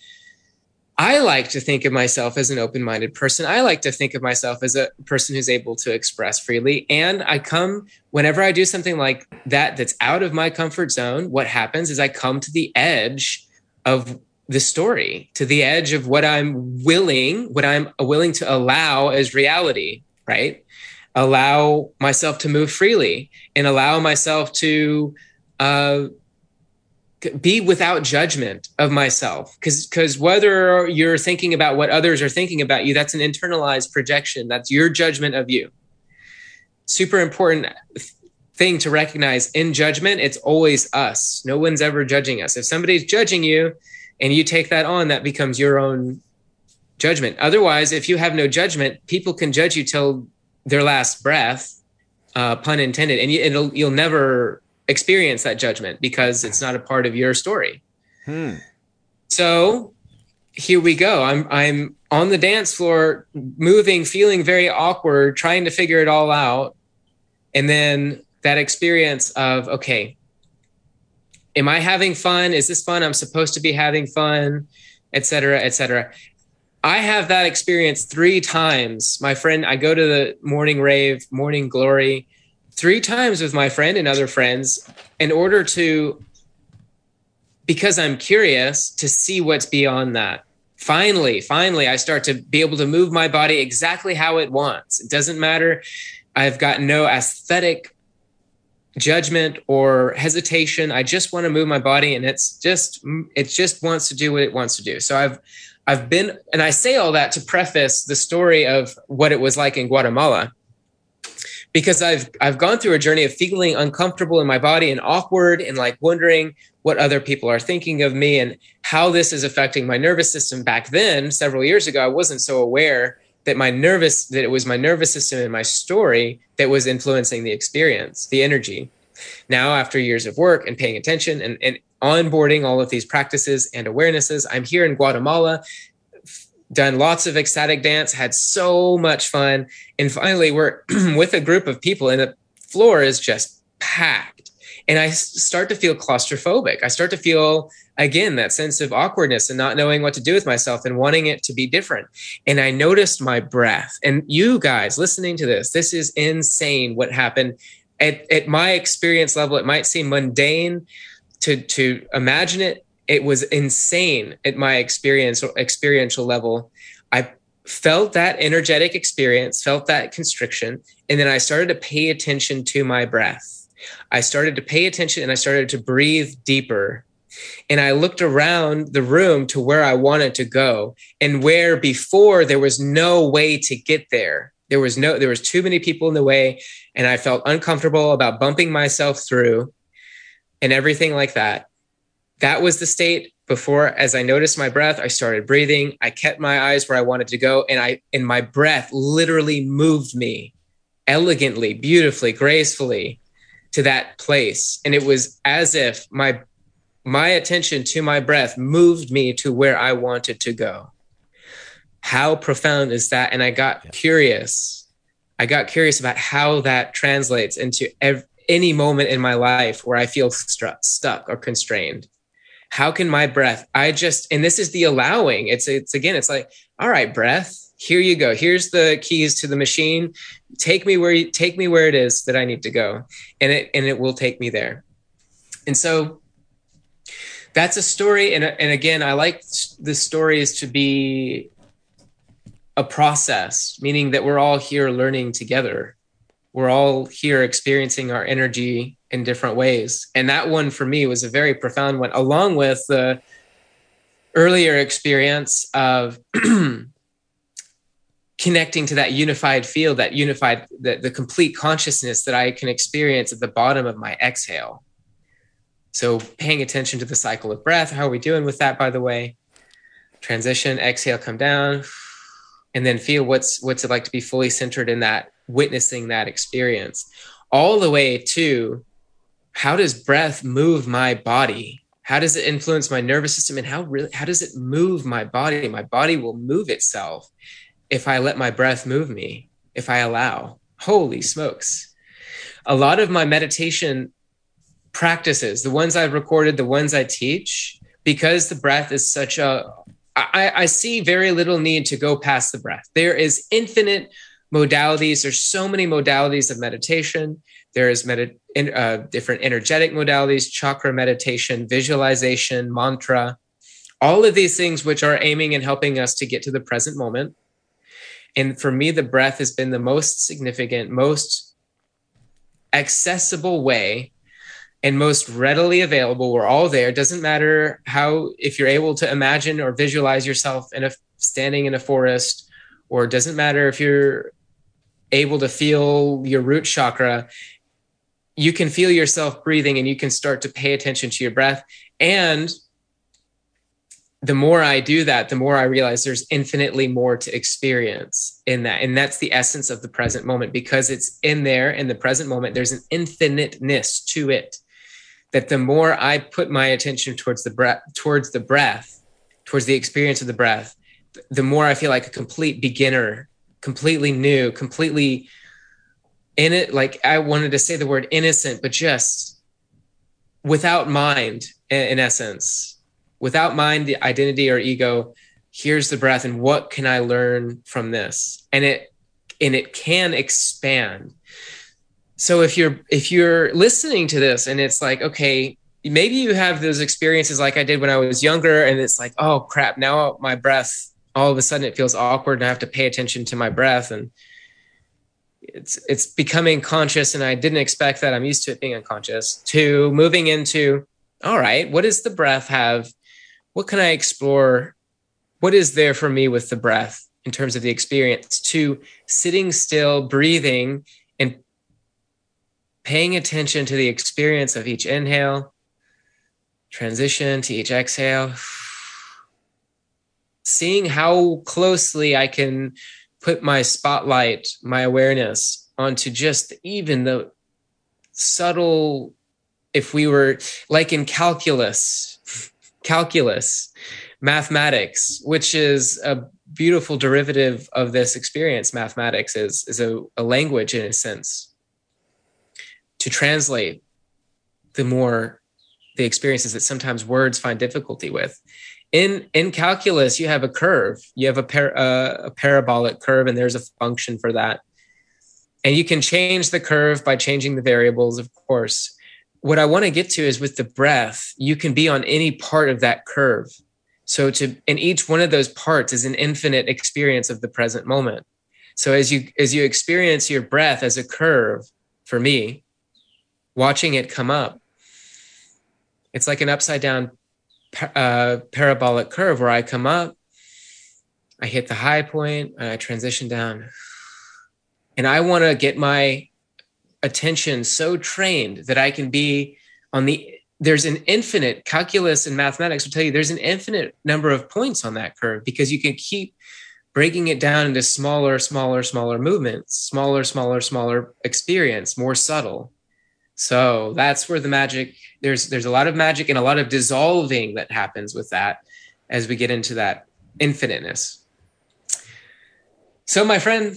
I like to think of myself as an open-minded person. I like to think of myself as a person who's able to express freely. And I come, whenever I do something like that, that's out of my comfort zone, what happens is I come to the edge of the story, to the edge of what I'm willing, what I'm willing to allow as reality, right? Allow myself to move freely and allow myself to uh, be without judgment of myself. Because because whether you're thinking about what others are thinking about you, that's an internalized projection. That's your judgment of you. Super important thing to recognize in judgment, it's always us. No one's ever judging us. If somebody's judging you and you take that on, that becomes your own judgment. Otherwise, if you have no judgment, people can judge you till their last breath, uh, pun intended, and you, it'll, you'll never experience that judgment because it's not a part of your story. Hmm. So here we go. I'm I'm on the dance floor, moving, feeling very awkward, trying to figure it all out, and then that experience of, okay, am I having fun? Is this fun? I'm supposed to be having fun, et cetera, et cetera. I have that experience three times. My friend, I go to the morning rave, morning glory, three times with my friend and other friends in order to, because I'm curious to see what's beyond that. Finally, finally, I start to be able to move my body exactly how it wants. It doesn't matter. I've got no aesthetic judgment or hesitation. I just want to move my body, and it's just, it just wants to do what it wants to do. So I've, I've been, and I say all that to preface the story of what it was like in Guatemala, because I've, I've gone through a journey of feeling uncomfortable in my body and awkward and like wondering what other people are thinking of me and how this is affecting my nervous system. Back then, several years ago, I wasn't so aware that my nervous, that it was my nervous system and my story that was influencing the experience, the energy. Now, after years of work and paying attention and, and onboarding all of these practices and awarenesses, I'm here in Guatemala, done lots of ecstatic dance, had so much fun. And finally, we're with a group of people and the floor is just packed. And I start to feel claustrophobic. I start to feel, again, that sense of awkwardness and not knowing what to do with myself and wanting it to be different. And I noticed my breath. And you guys listening to this, this is insane what happened. At, at my experience level, it might seem mundane to, to imagine it. It was insane at my experience, experiential level. I felt that energetic experience, felt that constriction, and then I started to pay attention to my breath. I started to pay attention and I started to breathe deeper. And I looked around the room to where I wanted to go and where before there was no way to get there. There was no, there was too many people in the way, and I felt uncomfortable about bumping myself through and everything like that. That was the state before. As I noticed my breath, I started breathing. I kept my eyes where I wanted to go, and I, and my breath literally moved me elegantly, beautifully, gracefully to that place. And it was as if my, my attention to my breath moved me to where I wanted to go. How profound is that? And I got yeah. curious. I got curious about how that translates into ev- any moment in my life where I feel stru- stuck or constrained. How can my breath, I just, and this is the allowing. It's, it's again, it's like, all right, breath, here you go. Here's the keys to the machine. Take me where you take me where it is that I need to go. And it, and it will take me there. And so that's a story. And, and again, I like the stories to be a process, meaning that we're all here learning together. We're all here experiencing our energy in different ways. And that one for me was a very profound one, along with the earlier experience of connecting to that unified field, that unified, the, the complete consciousness that I can experience at the bottom of my exhale. So paying attention to the cycle of breath. How are we doing with that, by the way? Transition, exhale, come down, and then feel what's, what's it like to be fully centered in that, witnessing that experience, all the way to how does breath move my body? How does it influence my nervous system? And how really, how does it move my body? My body will move itself if I let my breath move me, if I allow. Holy smokes. A lot of my meditation practices, the ones I've recorded, the ones I teach, because the breath is such a, I, I see very little need to go past the breath. There is infinite modalities. There's so many modalities of meditation. There is med- uh, different energetic modalities, chakra meditation, visualization, mantra, all of these things which are aiming and helping us to get to the present moment. And for me, the breath has been the most significant, most accessible way and most readily available. We're all there. It doesn't matter how, if you're able to imagine or visualize yourself in a standing in a forest, or it doesn't matter if you're able to feel your root chakra, you can feel yourself breathing and you can start to pay attention to your breath. And the more I do that, the more I realize there's infinitely more to experience in that. And that's the essence of the present moment, because it's in there in the present moment. There's an infiniteness to it, that the more I put my attention towards the breath, towards the breath, towards the experience of the breath, the more I feel like a complete beginner, completely new, completely in it. Like I wanted to say the word innocent, but just without mind, in essence. Without mind, the identity or ego, here's the breath, and what can I learn from this? And it and it can expand. So if you're if you're listening to this and it's like, okay, maybe you have those experiences like I did when I was younger, and it's like, oh crap, now my breath, all of a sudden it feels awkward and I have to pay attention to my breath, and it's it's becoming conscious, and I didn't expect that. I'm used to it being unconscious. To moving into, all right, what does the breath have? What can I explore? What is there for me with the breath in terms of the experience? To sitting still, breathing, and paying attention to the experience of each inhale, transition to each exhale, seeing how closely I can put my spotlight, my awareness onto just even the subtle, if we were like in calculus, calculus, mathematics, which is a beautiful derivative of this experience. Mathematics is, is a, a language in a sense to translate the more the experiences that sometimes words find difficulty with. In in calculus, you have a curve. You have a, par, uh, a parabolic curve, and there's a function for that. And you can change the curve by changing the variables, of course. What I want to get to is with the breath, you can be on any part of that curve. So to and each one of those parts is an infinite experience of the present moment. So as you as you experience your breath as a curve, for me, watching it come up, it's like an upside down uh, parabolic curve where I come up, I hit the high point, and I transition down. And I want to get my attention so trained that I can be on the, there's an infinite, calculus and mathematics will tell you there's an infinite number of points on that curve, because you can keep breaking it down into smaller, smaller, smaller movements, smaller, smaller, smaller experience, more subtle. So that's where the magic, there's there's a lot of magic and a lot of dissolving that happens with that as we get into that infiniteness. So my friend,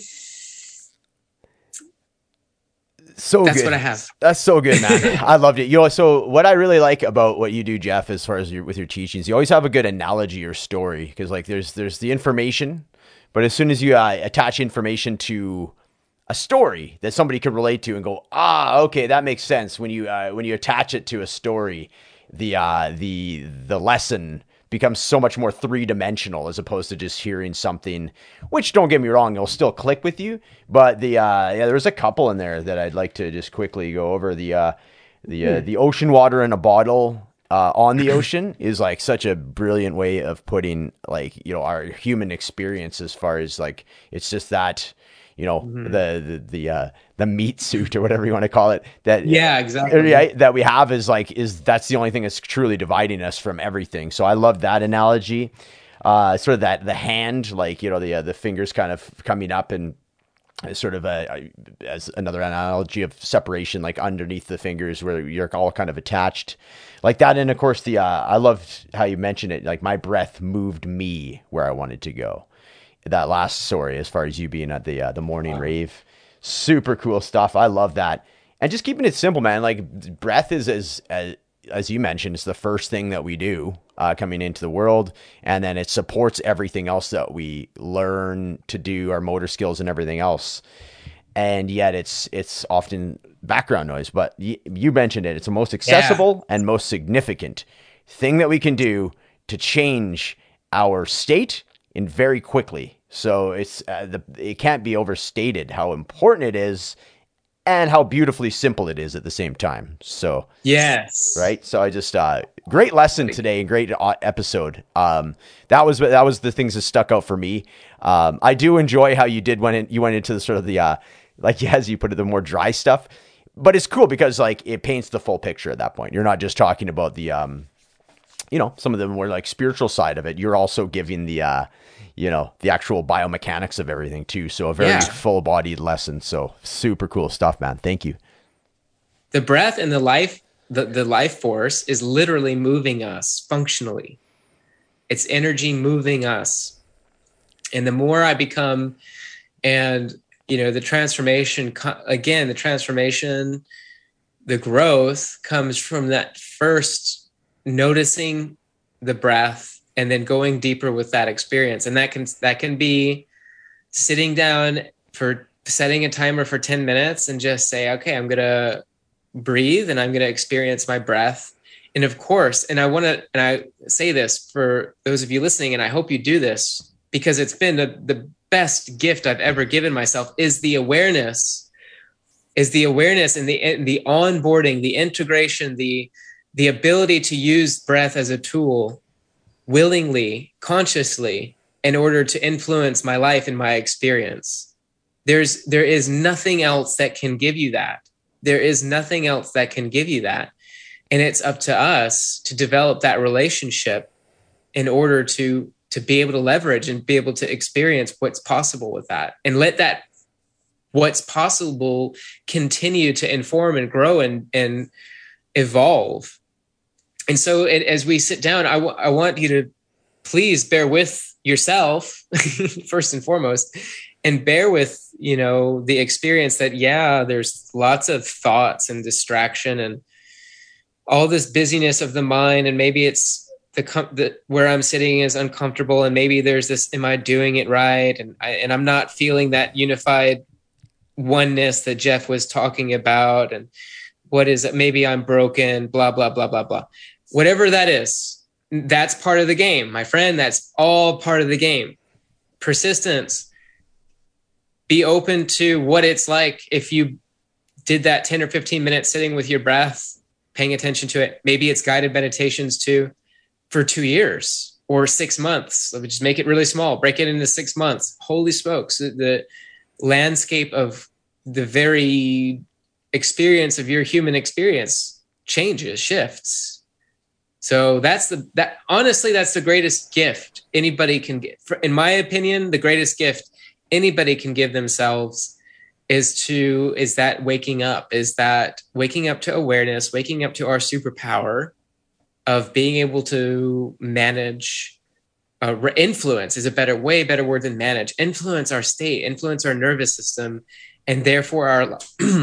so that's good. what I have. That's so good, man. I loved it. You know, so what I really like about what you do, Jeff, as far as your, with your teachings, you always have a good analogy or story, because like there's there's the information, but as soon as you uh, attach information to a story that somebody could relate to and go, ah, okay, that makes sense. When you uh, when you attach it to a story, the uh, the the lesson becomes so much more three-dimensional as opposed to just hearing something, which, don't get me wrong, it'll still click with you. But the uh, yeah, there's a couple in there that I'd like to just quickly go over. The uh, the uh, the ocean water in a bottle uh, on the ocean is like such a brilliant way of putting, like, you know, our human experience, as far as like, it's just that, you know, mm-hmm. the the the uh, the meat suit or whatever you want to call it. That yeah, exactly. Right, that we have is like is that's the only thing that's truly dividing us from everything. So I love that analogy. Uh, sort of that the hand, like, you know, the uh, the fingers kind of coming up, and sort of a, a as another analogy of separation, like underneath the fingers where you're all kind of attached, like that. And of course, the uh, I loved how you mentioned it. Like, my breath moved me where I wanted to go. That last story, as far as you being at the uh, the morning wow. rave, super cool stuff. I love that. And just keeping it simple, man. Like, breath is, as as, as you mentioned, it's the first thing that we do uh, coming into the world, and then it supports everything else that we learn to do, our motor skills and everything else. And yet, it's it's often background noise. But y- you mentioned it; it's the most accessible yeah. and most significant thing that we can do to change our state, and very quickly. So it's uh, the it can't be overstated how important it is, and how beautifully simple it is at the same time. So yes, right. So I just uh, great lesson today, great episode. Um, that was that was the things that stuck out for me. Um, I do enjoy how you did when in, you went into the sort of the uh, like as you put it, the more dry stuff. But it's cool because like it paints the full picture at that point. You're not just talking about the um, you know, some of the more like spiritual side of it. You're also giving the, uh, you know, the actual biomechanics of everything too. So a very yeah. full bodied lesson. So super cool stuff, man. Thank you. The breath and the life, the, the life force is literally moving us functionally. It's energy moving us. And the more I become, and, you know, the transformation, again, the transformation, the growth comes from that first noticing the breath and then going deeper with that experience. And that can, that can be sitting down for setting a timer for ten minutes and just say, okay, I'm going to breathe and I'm going to experience my breath. And of course, and I want to, and I say this for those of you listening, and I hope you do this because it's been the, the best gift I've ever given myself, is the awareness, is the awareness and the, the onboarding, the integration, the, the ability to use breath as a tool willingly, consciously, in order to influence my life and my experience. There's, there is nothing else that can give you that. There is nothing else that can give you that. And it's up to us to develop that relationship in order to, to be able to leverage and be able to experience what's possible with that, and let that what's possible continue to inform and grow and, and evolve. And so it, as we sit down, I, w- I want you to please bear with yourself first and foremost, and bear with, you know, the experience that, yeah, there's lots of thoughts and distraction and all this busyness of the mind. And maybe it's the, com- the where I'm sitting is uncomfortable. And maybe there's this, am I doing it right? And I, and I'm not feeling that unified oneness that Jeff was talking about. And what is it? Maybe I'm broken, blah, blah, blah, blah, blah. Whatever that is, that's part of the game, my friend. That's all part of the game. Persistence. Be open to what it's like if you did that ten or fifteen minutes sitting with your breath, paying attention to it. Maybe it's guided meditations too for two years or six months. Let me just make it really small. Break it into six months. Holy smokes. The, landscape of the very experience of your human experience changes, shifts. So that's the, that honestly, that's the greatest gift anybody can get. In my opinion, the greatest gift anybody can give themselves is to, is that waking up, is that waking up to awareness, waking up to our superpower of being able to manage, uh, influence is a better, way better word than manage, influence our state, influence our nervous system, and therefore our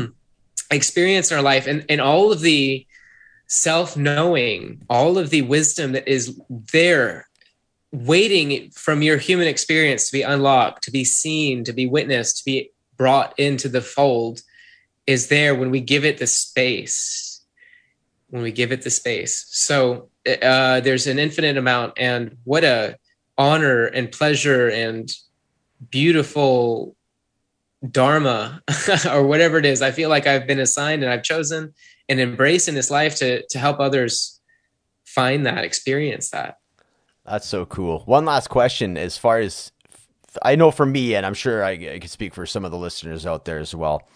experience in our life, and, and all of the self-knowing, all of the wisdom that is there waiting from your human experience to be unlocked, to be seen, to be witnessed, to be brought into the fold, is there when we give it the space, when we give it the space. So uh, there's an infinite amount, and what a honor and pleasure and beautiful dharma or whatever it is I feel like I've been assigned and I've chosen and embraced in this life to to help others find that, experience that. That's so cool. One last question, as far as I know for me, and I'm sure I, I can speak for some of the listeners out there as well.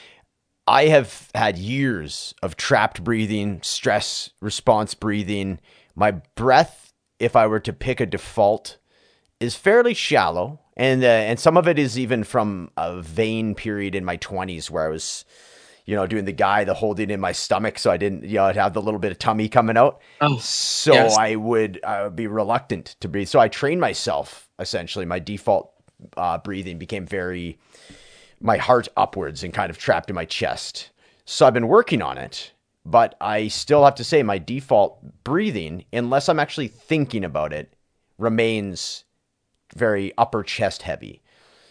I have had years of trapped breathing, stress response breathing. My breath, if I were to pick a default, is fairly shallow. And uh, and some of it is even from a vain period in my twenties where I was, you know, doing the guy, the holding in my stomach. So I didn't, you know, I'd have the little bit of tummy coming out. Oh, so yes. I would I would be reluctant to breathe. So I trained myself, essentially. My default uh, breathing became very, my heart upwards and kind of trapped in my chest. So I've been working on it. But I still have to say my default breathing, unless I'm actually thinking about it, remains very upper chest heavy.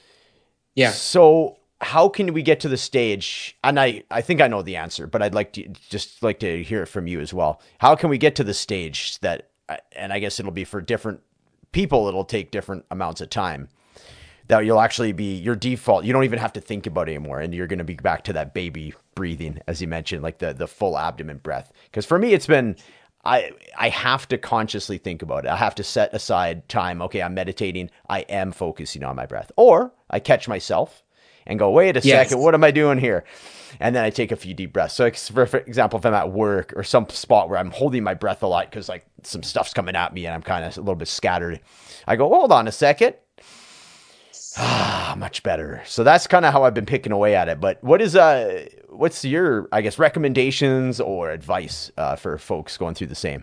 Yeah. So how can we get to the stage? And I, I think I know the answer, but I'd like to just like to hear it from you as well. How can we get to the stage that, and I guess it'll be for different people, it'll take different amounts of time, that you'll actually be your default. You don't even have to think about it anymore. And you're going to be back to that baby breathing, as you mentioned, like the, the full abdomen breath. Because for me, it's been, I I have to consciously think about it. I have to set aside time. Okay, I'm meditating. I am focusing on my breath. Or I catch myself and go, wait a yes. second, what am I doing here? And then I take a few deep breaths. So for example, if I'm at work or some spot where I'm holding my breath a lot because like some stuff's coming at me and I'm kind of a little bit scattered, I go, hold on a second. Ah, much better. So that's kind of how I've been picking away at it. But what is uh, what's your, I guess, recommendations or advice uh, for folks going through the same?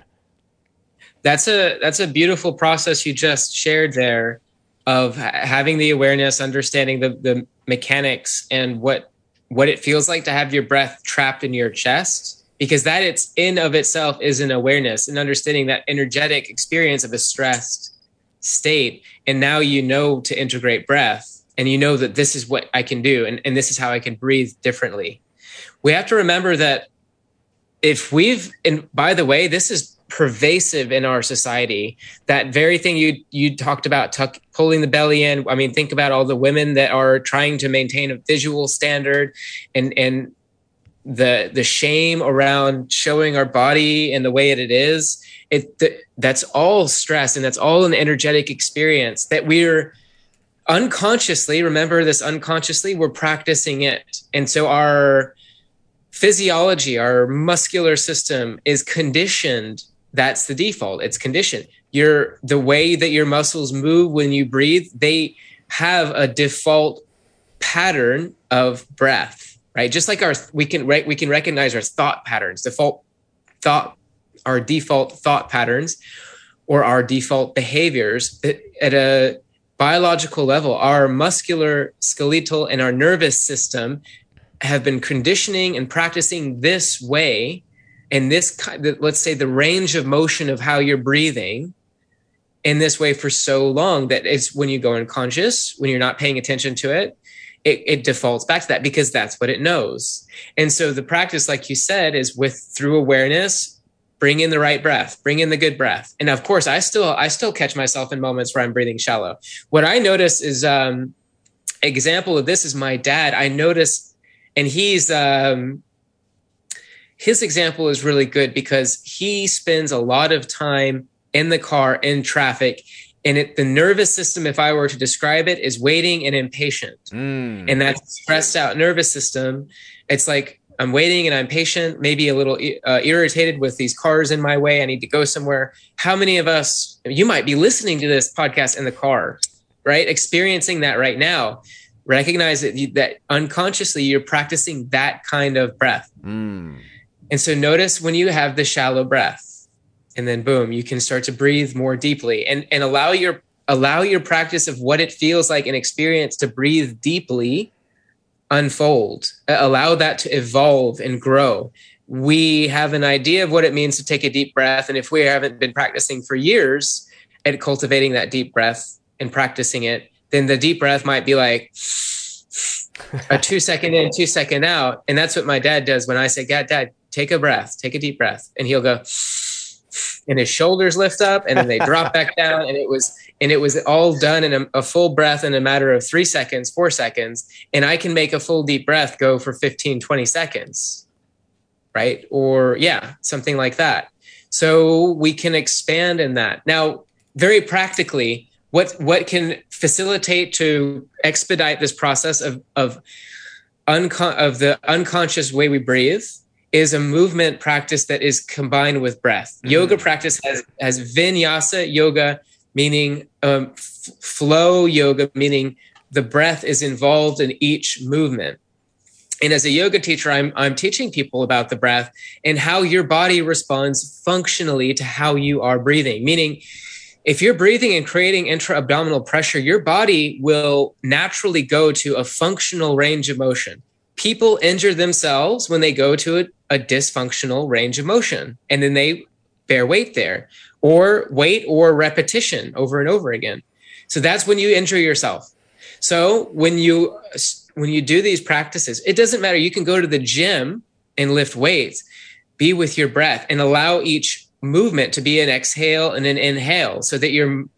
That's a that's a beautiful process you just shared there, of ha- having the awareness, understanding the the mechanics and what what it feels like to have your breath trapped in your chest, because that it's in of itself is an awareness and understanding that energetic experience of a stressed state. And now you know to integrate breath, and you know that this is what I can do, and, and this is how I can breathe differently. We have to remember that if we've, and by the way, this is pervasive in our society, that very thing you you talked about, tuck, pulling the belly in. I mean, think about all the women that are trying to maintain a visual standard, and and the the shame around showing our body and the way it is. It th- that's all stress, and that's all an energetic experience that we're unconsciously, remember this, unconsciously, we're practicing it. And so our physiology, our muscular system is conditioned. That's the default. It's conditioned. Your the way that your muscles move when you breathe, they have a default pattern of breath, right? Just like our we can we can recognize our thought patterns, default thought our default thought patterns or our default behaviors at a biological level. Our muscular, skeletal, and our nervous system have been conditioning and practicing this way, and this, let's say, the range of motion of how you're breathing in this way for so long that it's when you go unconscious, when you're not paying attention to it, it, it defaults back to that because that's what it knows. And so the practice, like you said, is with through awareness, bring in the right breath, bring in the good breath. And of course, I still I still catch myself in moments where I'm breathing shallow. What I notice is, um, example of this is my dad. I notice, and he's, um, his example is really good because he spends a lot of time in the car, in traffic, And it, the nervous system, if I were to describe it, is waiting and impatient. Mm. And that stressed out nervous system, it's like I'm waiting and I'm patient, maybe a little uh, irritated with these cars in my way. I need to go somewhere. How many of us, you might be listening to this podcast in the car, right? Experiencing that right now. Recognize that, you, that unconsciously you're practicing that kind of breath. Mm. And so notice when you have the shallow breath, and then boom, you can start to breathe more deeply and, and allow your allow your practice of what it feels like and experience to breathe deeply unfold. Allow that to evolve and grow. We have an idea of what it means to take a deep breath. And if we haven't been practicing for years at cultivating that deep breath and practicing it, then the deep breath might be like a two second in, two second out. And that's what my dad does when I say, Dad, Dad, take a breath, take a deep breath. And he'll go, and his shoulders lift up and then they drop back down. And it was, and it was all done in a, a full breath in a matter of three seconds, four seconds. And I can make a full deep breath go for fifteen, twenty seconds, right? Or yeah, something like that. So we can expand in that. Now, very practically, what, what can facilitate to expedite this process of, of, uncon- of the unconscious way we breathe is a movement practice that is combined with breath. Mm. Yoga practice has, has vinyasa yoga, meaning um, f- flow yoga, meaning the breath is involved in each movement. And as a yoga teacher, I'm, I'm teaching people about the breath and how your body responds functionally to how you are breathing. Meaning, if you're breathing and creating intra-abdominal pressure, your body will naturally go to a functional range of motion. People injure themselves when they go to a, a dysfunctional range of motion, and then they bear weight there, or weight or repetition over and over again. So that's when you injure yourself. So when you when you do these practices, it doesn't matter. You can go to the gym and lift weights, be with your breath, and allow each movement to be an exhale and an inhale, so that you're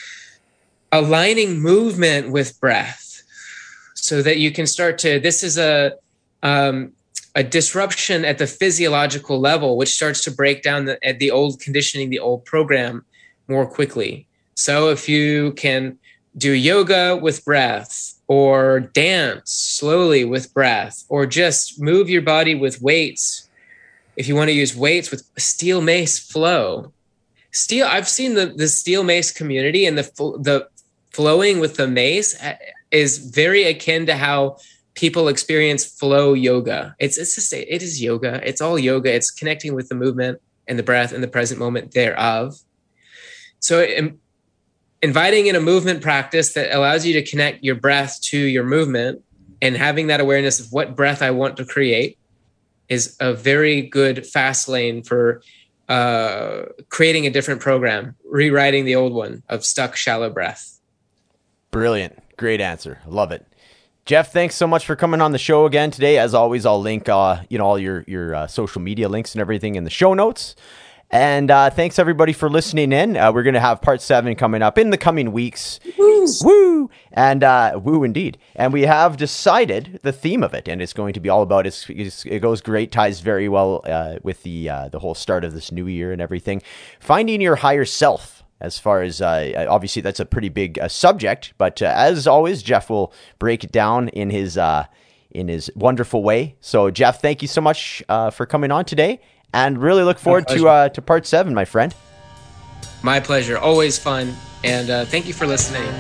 aligning movement with breath, so that you can start to, this is a, um, a disruption at the physiological level, which starts to break down the, at the old conditioning, the old program more quickly. So if you can do yoga with breath, or dance slowly with breath, or just move your body with weights. If you want to use weights with steel mace flow, steel, I've seen the, the steel mace community, and the, the flowing with the mace is very akin to how people experience flow yoga. It's, it's just, it is yoga. It's all yoga. It's connecting with the movement and the breath and the present moment thereof. So um, inviting in a movement practice that allows you to connect your breath to your movement, and having that awareness of what breath I want to create, is a very good fast lane for uh, creating a different program, rewriting the old one of stuck, shallow breath. Brilliant. Great answer. Love it. Jeff, thanks so much for coming on the show again today. As always, I'll link uh, you know, all your, your uh, social media links and everything in the show notes. And uh, thanks everybody for listening in. Uh, we're going to have part seven coming up in the coming weeks. Woo! Woo! And uh, woo indeed. And we have decided the theme of it, and it's going to be all about, it's, it's, it goes great, ties very well uh, with the uh, the whole start of this new year and everything. Finding your higher self, as far as, uh, obviously that's a pretty big uh, subject, but uh, as always, Jeff will break it down in his, uh, in his wonderful way. So Jeff, thank you so much uh, for coming on today. And really look forward to uh, to part seven, my friend. My pleasure. Always fun. And uh, thank you for listening.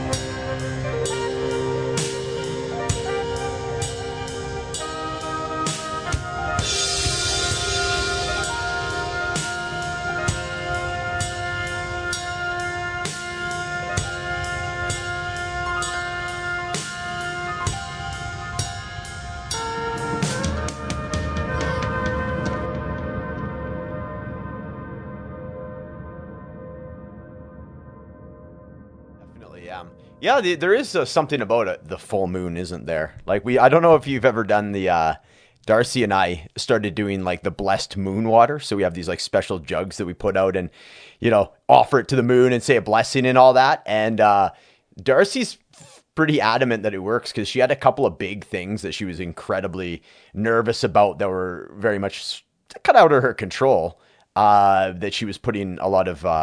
Yeah, the, there is uh, something about it, the full moon, isn't there? Like we, I don't know if you've ever done the, uh, Darcy and I started doing like the blessed moon water. So we have these like special jugs that we put out and, you know, offer it to the moon and say a blessing and all that. And uh, Darcy's pretty adamant that it works because she had a couple of big things that she was incredibly nervous about that were very much cut out of her control. Uh, that she was putting a lot of, uh,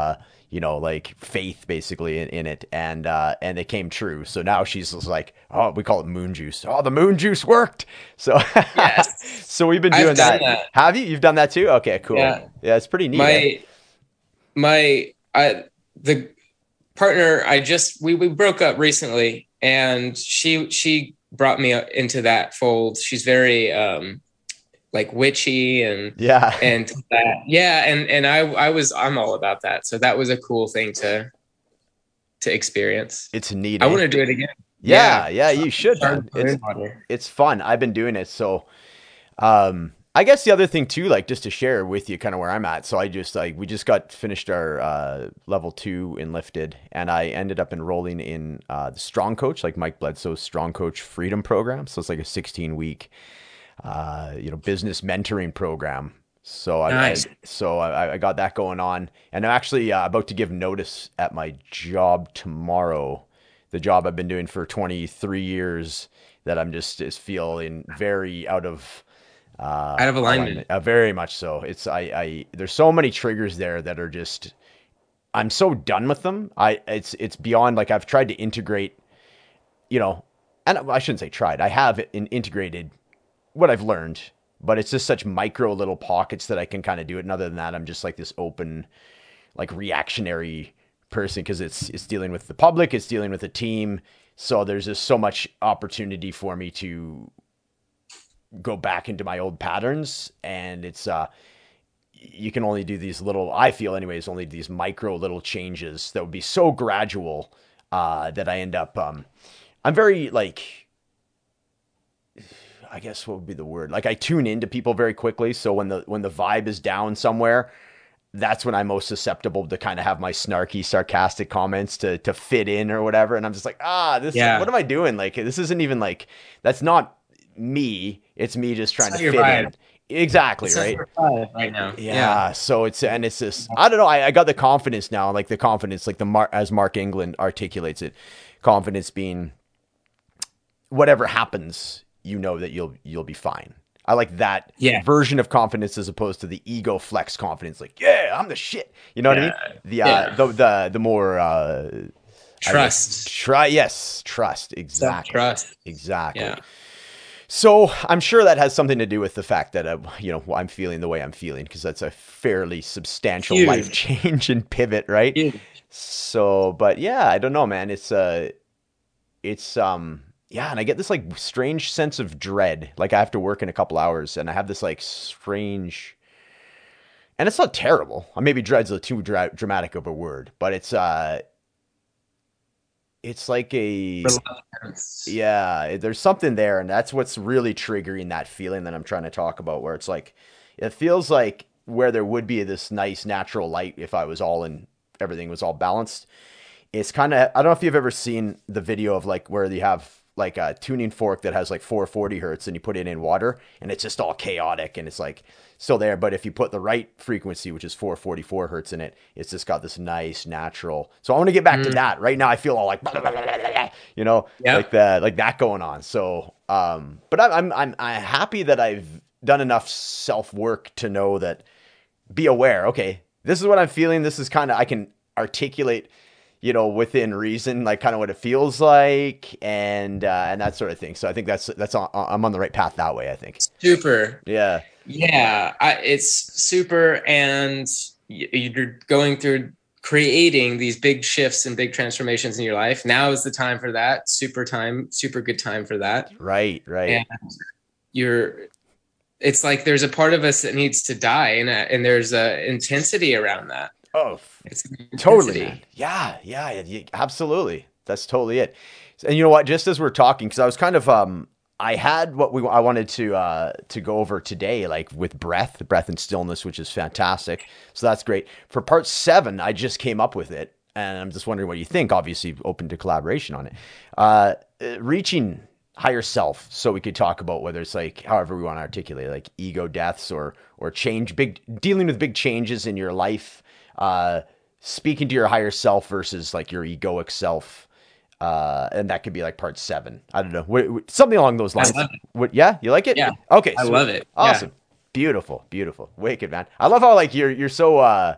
you know, like faith basically in, in it, and uh, and it came true. So now she's just like, oh, we call it moon juice. Oh, the moon juice worked. So Yes. so we've been doing I've done that. that. Have you? You've done that too? Okay, cool. Yeah. Yeah, it's pretty neat. My eh? my I the partner I just we we broke up recently, and she she brought me into that fold. She's very um like witchy and Yeah. and that. Yeah, and and I I was I'm all about that. So that was a cool thing to to experience. It's neat. I eh? want to do it again. Yeah, yeah, you should, man. Start It's water. it's fun. I've been doing it. So um I guess the other thing too, like just to share with you kind of where I'm at. So I just like we just got finished our uh level two in lifted, and I ended up enrolling in uh the Strong Coach, like Mike Bledsoe's Strong Coach Freedom Program. So it's like a sixteen week uh you know business mentoring program. So I, Nice. I so I, I got that going on, and I'm actually uh, about to give notice at my job tomorrow. The job I've been doing for twenty-three years that I'm just is feeling very out of uh, Out of alignment. Uh, very much so. It's I, I there's so many triggers there that are just I'm so done with them. I it's it's beyond like I've tried to integrate, you know, and I shouldn't say tried. I have in, integrated what I've learned, but it's just such micro little pockets that I can kind of do it. And other than that, I'm just like this open, like reactionary person because it's it's dealing with the public, it's dealing with a team. So there's just so much opportunity for me to go back into my old patterns, and it's uh you can only do these little, I feel anyways, only these micro little changes that would be so gradual uh that I end up um I'm very like I guess what would be the word? Like I tune into people very quickly. So when the when the vibe is down somewhere, that's when I'm most susceptible to kind of have my snarky, sarcastic comments to to fit in or whatever. And I'm just like, ah, this Yeah. what am I doing? Like this isn't even like that's not me. It's me just trying It's to not fit your in. vibe. Exactly, It's right? number five right now. Yeah, so it's and it's just I don't know. I, I got the confidence now, like the confidence, like the Mar- as Mark England articulates it, confidence being whatever happens, you know that you'll you'll be fine. I like that Yeah. version of confidence as opposed to the ego flex confidence. Like, yeah, I'm the shit. You know what Yeah. I mean? The uh, Yeah. the the the more uh, I Trust. guess, try yes, trust exactly, Trust. exactly. Yeah. So I'm sure that has something to do with the fact that uh, you know I'm feeling the way I'm feeling because that's a fairly substantial Huge. life change and pivot, right? Huge. So, but yeah, I don't know, man. It's uh, it's um, yeah, and I get this like strange sense of dread. Like I have to work in a couple hours, and I have this like strange, and it's not terrible. Uh, Maybe dread's a too dra- dramatic of a word, but it's uh, it's like a Reluctance. yeah, there's something there, and that's what's really triggering that feeling that I'm trying to talk about, where it's like, it feels like where there would be this nice natural light if I was all in, everything was all balanced. It's kind of, I don't know if you've ever seen the video of like where you have like a tuning fork that has like four forty hertz and you put it in water and it's just all chaotic and it's like still there. But if you put the right frequency, which is four forty-four hertz in it, it's just got this nice natural. So I want to get back to that. Right now I feel all like, you know, Yeah. like that, like that going on. So, um, but I'm, I'm, I'm, I'm happy that I've done enough self work to know that, be aware. Okay, this is what I'm feeling. This is kind of, I can articulate, you know, within reason, like kind of what it feels like, and uh, and that sort of thing. So I think that's that's on, I'm on the right path that way. I think. Super. Yeah. Yeah. I, it's super. And y- you're going through creating these big shifts and big transformations in your life. Now is the time for that. Super time, super good time for that. Right. Right. And you're, it's like there's a part of us that needs to die, and, a, and there's a intensity around that. Oh, It's totally. intensity. Man. Yeah. Yeah. yeah, Absolutely. That's totally it. And you know what? Just as we're talking, because I was kind of um. I had what we I wanted to uh, to go over today, like with breath, breath and stillness, which is fantastic. So that's great. For part seven, I just came up with it, and I'm just wondering what you think. Obviously, open to collaboration on it. Uh, reaching higher self, so we could talk about whether it's like however we want to articulate, it, like ego deaths or or change, big dealing with big changes in your life. Uh, speaking to your higher self versus like your egoic self. Uh, and that could be like part seven. I don't know. What, what, something along those lines. love it. What, yeah, you like it? Yeah. Okay. I sweet. love it. Awesome. Yeah. Beautiful. Beautiful. Wicked, man. I love how like you're you're so uh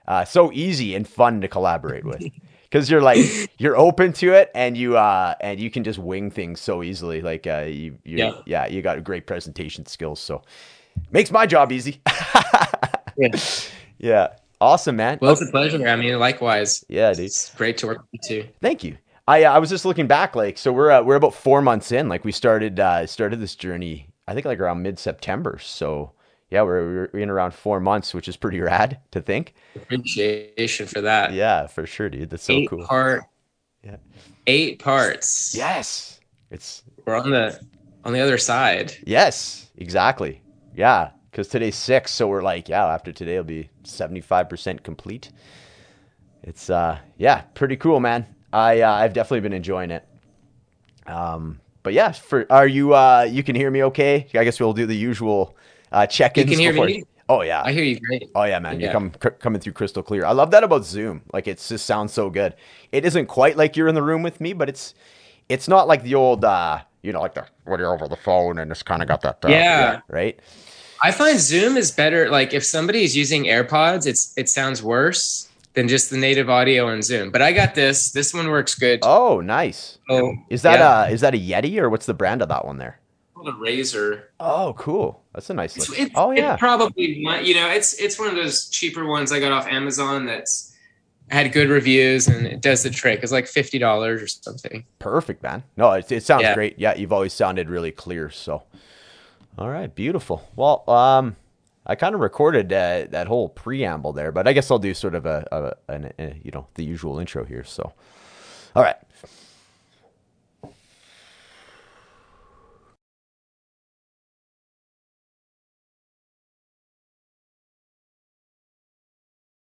Uh, so easy and fun to collaborate with. Because you're like you're open to it, and you uh and you can just wing things so easily. Like uh you you yeah. yeah you got great presentation skills, so makes my job easy. yeah. Yeah, awesome, man. Well, it's a pleasure. I mean, likewise. Yeah, dude. It's great to work with you too. Thank you. I uh, I was just looking back, like so we're uh, we're about four months in. Like we started uh started this journey, I think like around mid September. So. Yeah, we're, we're in around four months, which is pretty rad to think. Appreciation for that. Yeah, for sure, dude. That's so eight cool. Part, yeah, eight parts. Yes, it's we're on the on the other side. Yes, exactly. Yeah, because today's six, so we're like, yeah, after today it'll be seventy-five percent complete. It's uh, yeah, pretty cool, man. I uh, I've definitely been enjoying it. Um, but yeah, for are you uh, you can hear me okay? I guess we'll do the usual. Uh, check-ins. You can hear before... me? Oh yeah, I hear you great. Oh yeah, man, yeah. you come c- coming through crystal clear. I love that about Zoom. Like it just sounds so good. It isn't quite like you're in the room with me, but it's it's not like the old, uh, you know, like the when you're over the phone and it's kind of got that. Uh, yeah. yeah, right. I find Zoom is better. Like if somebody's using AirPods, it's it sounds worse than just the native audio on Zoom. But I got this. This one works good. Oh, nice. Oh, is that yeah. a is that a Yeti or what's the brand of that one there? A Razor. Oh, cool. That's a nice look. It's, it's, oh yeah. It's probably you know it's it's one of those cheaper ones I got off Amazon that's had good reviews and it does the trick. It's like fifty dollars or something. Perfect, man. No, it, it sounds yeah. great. Yeah, you've always sounded really clear. So, all right, beautiful. Well, um, I kind of recorded uh, that whole preamble there, but I guess I'll do sort of a, a, a, a you know the usual intro here. So, all right.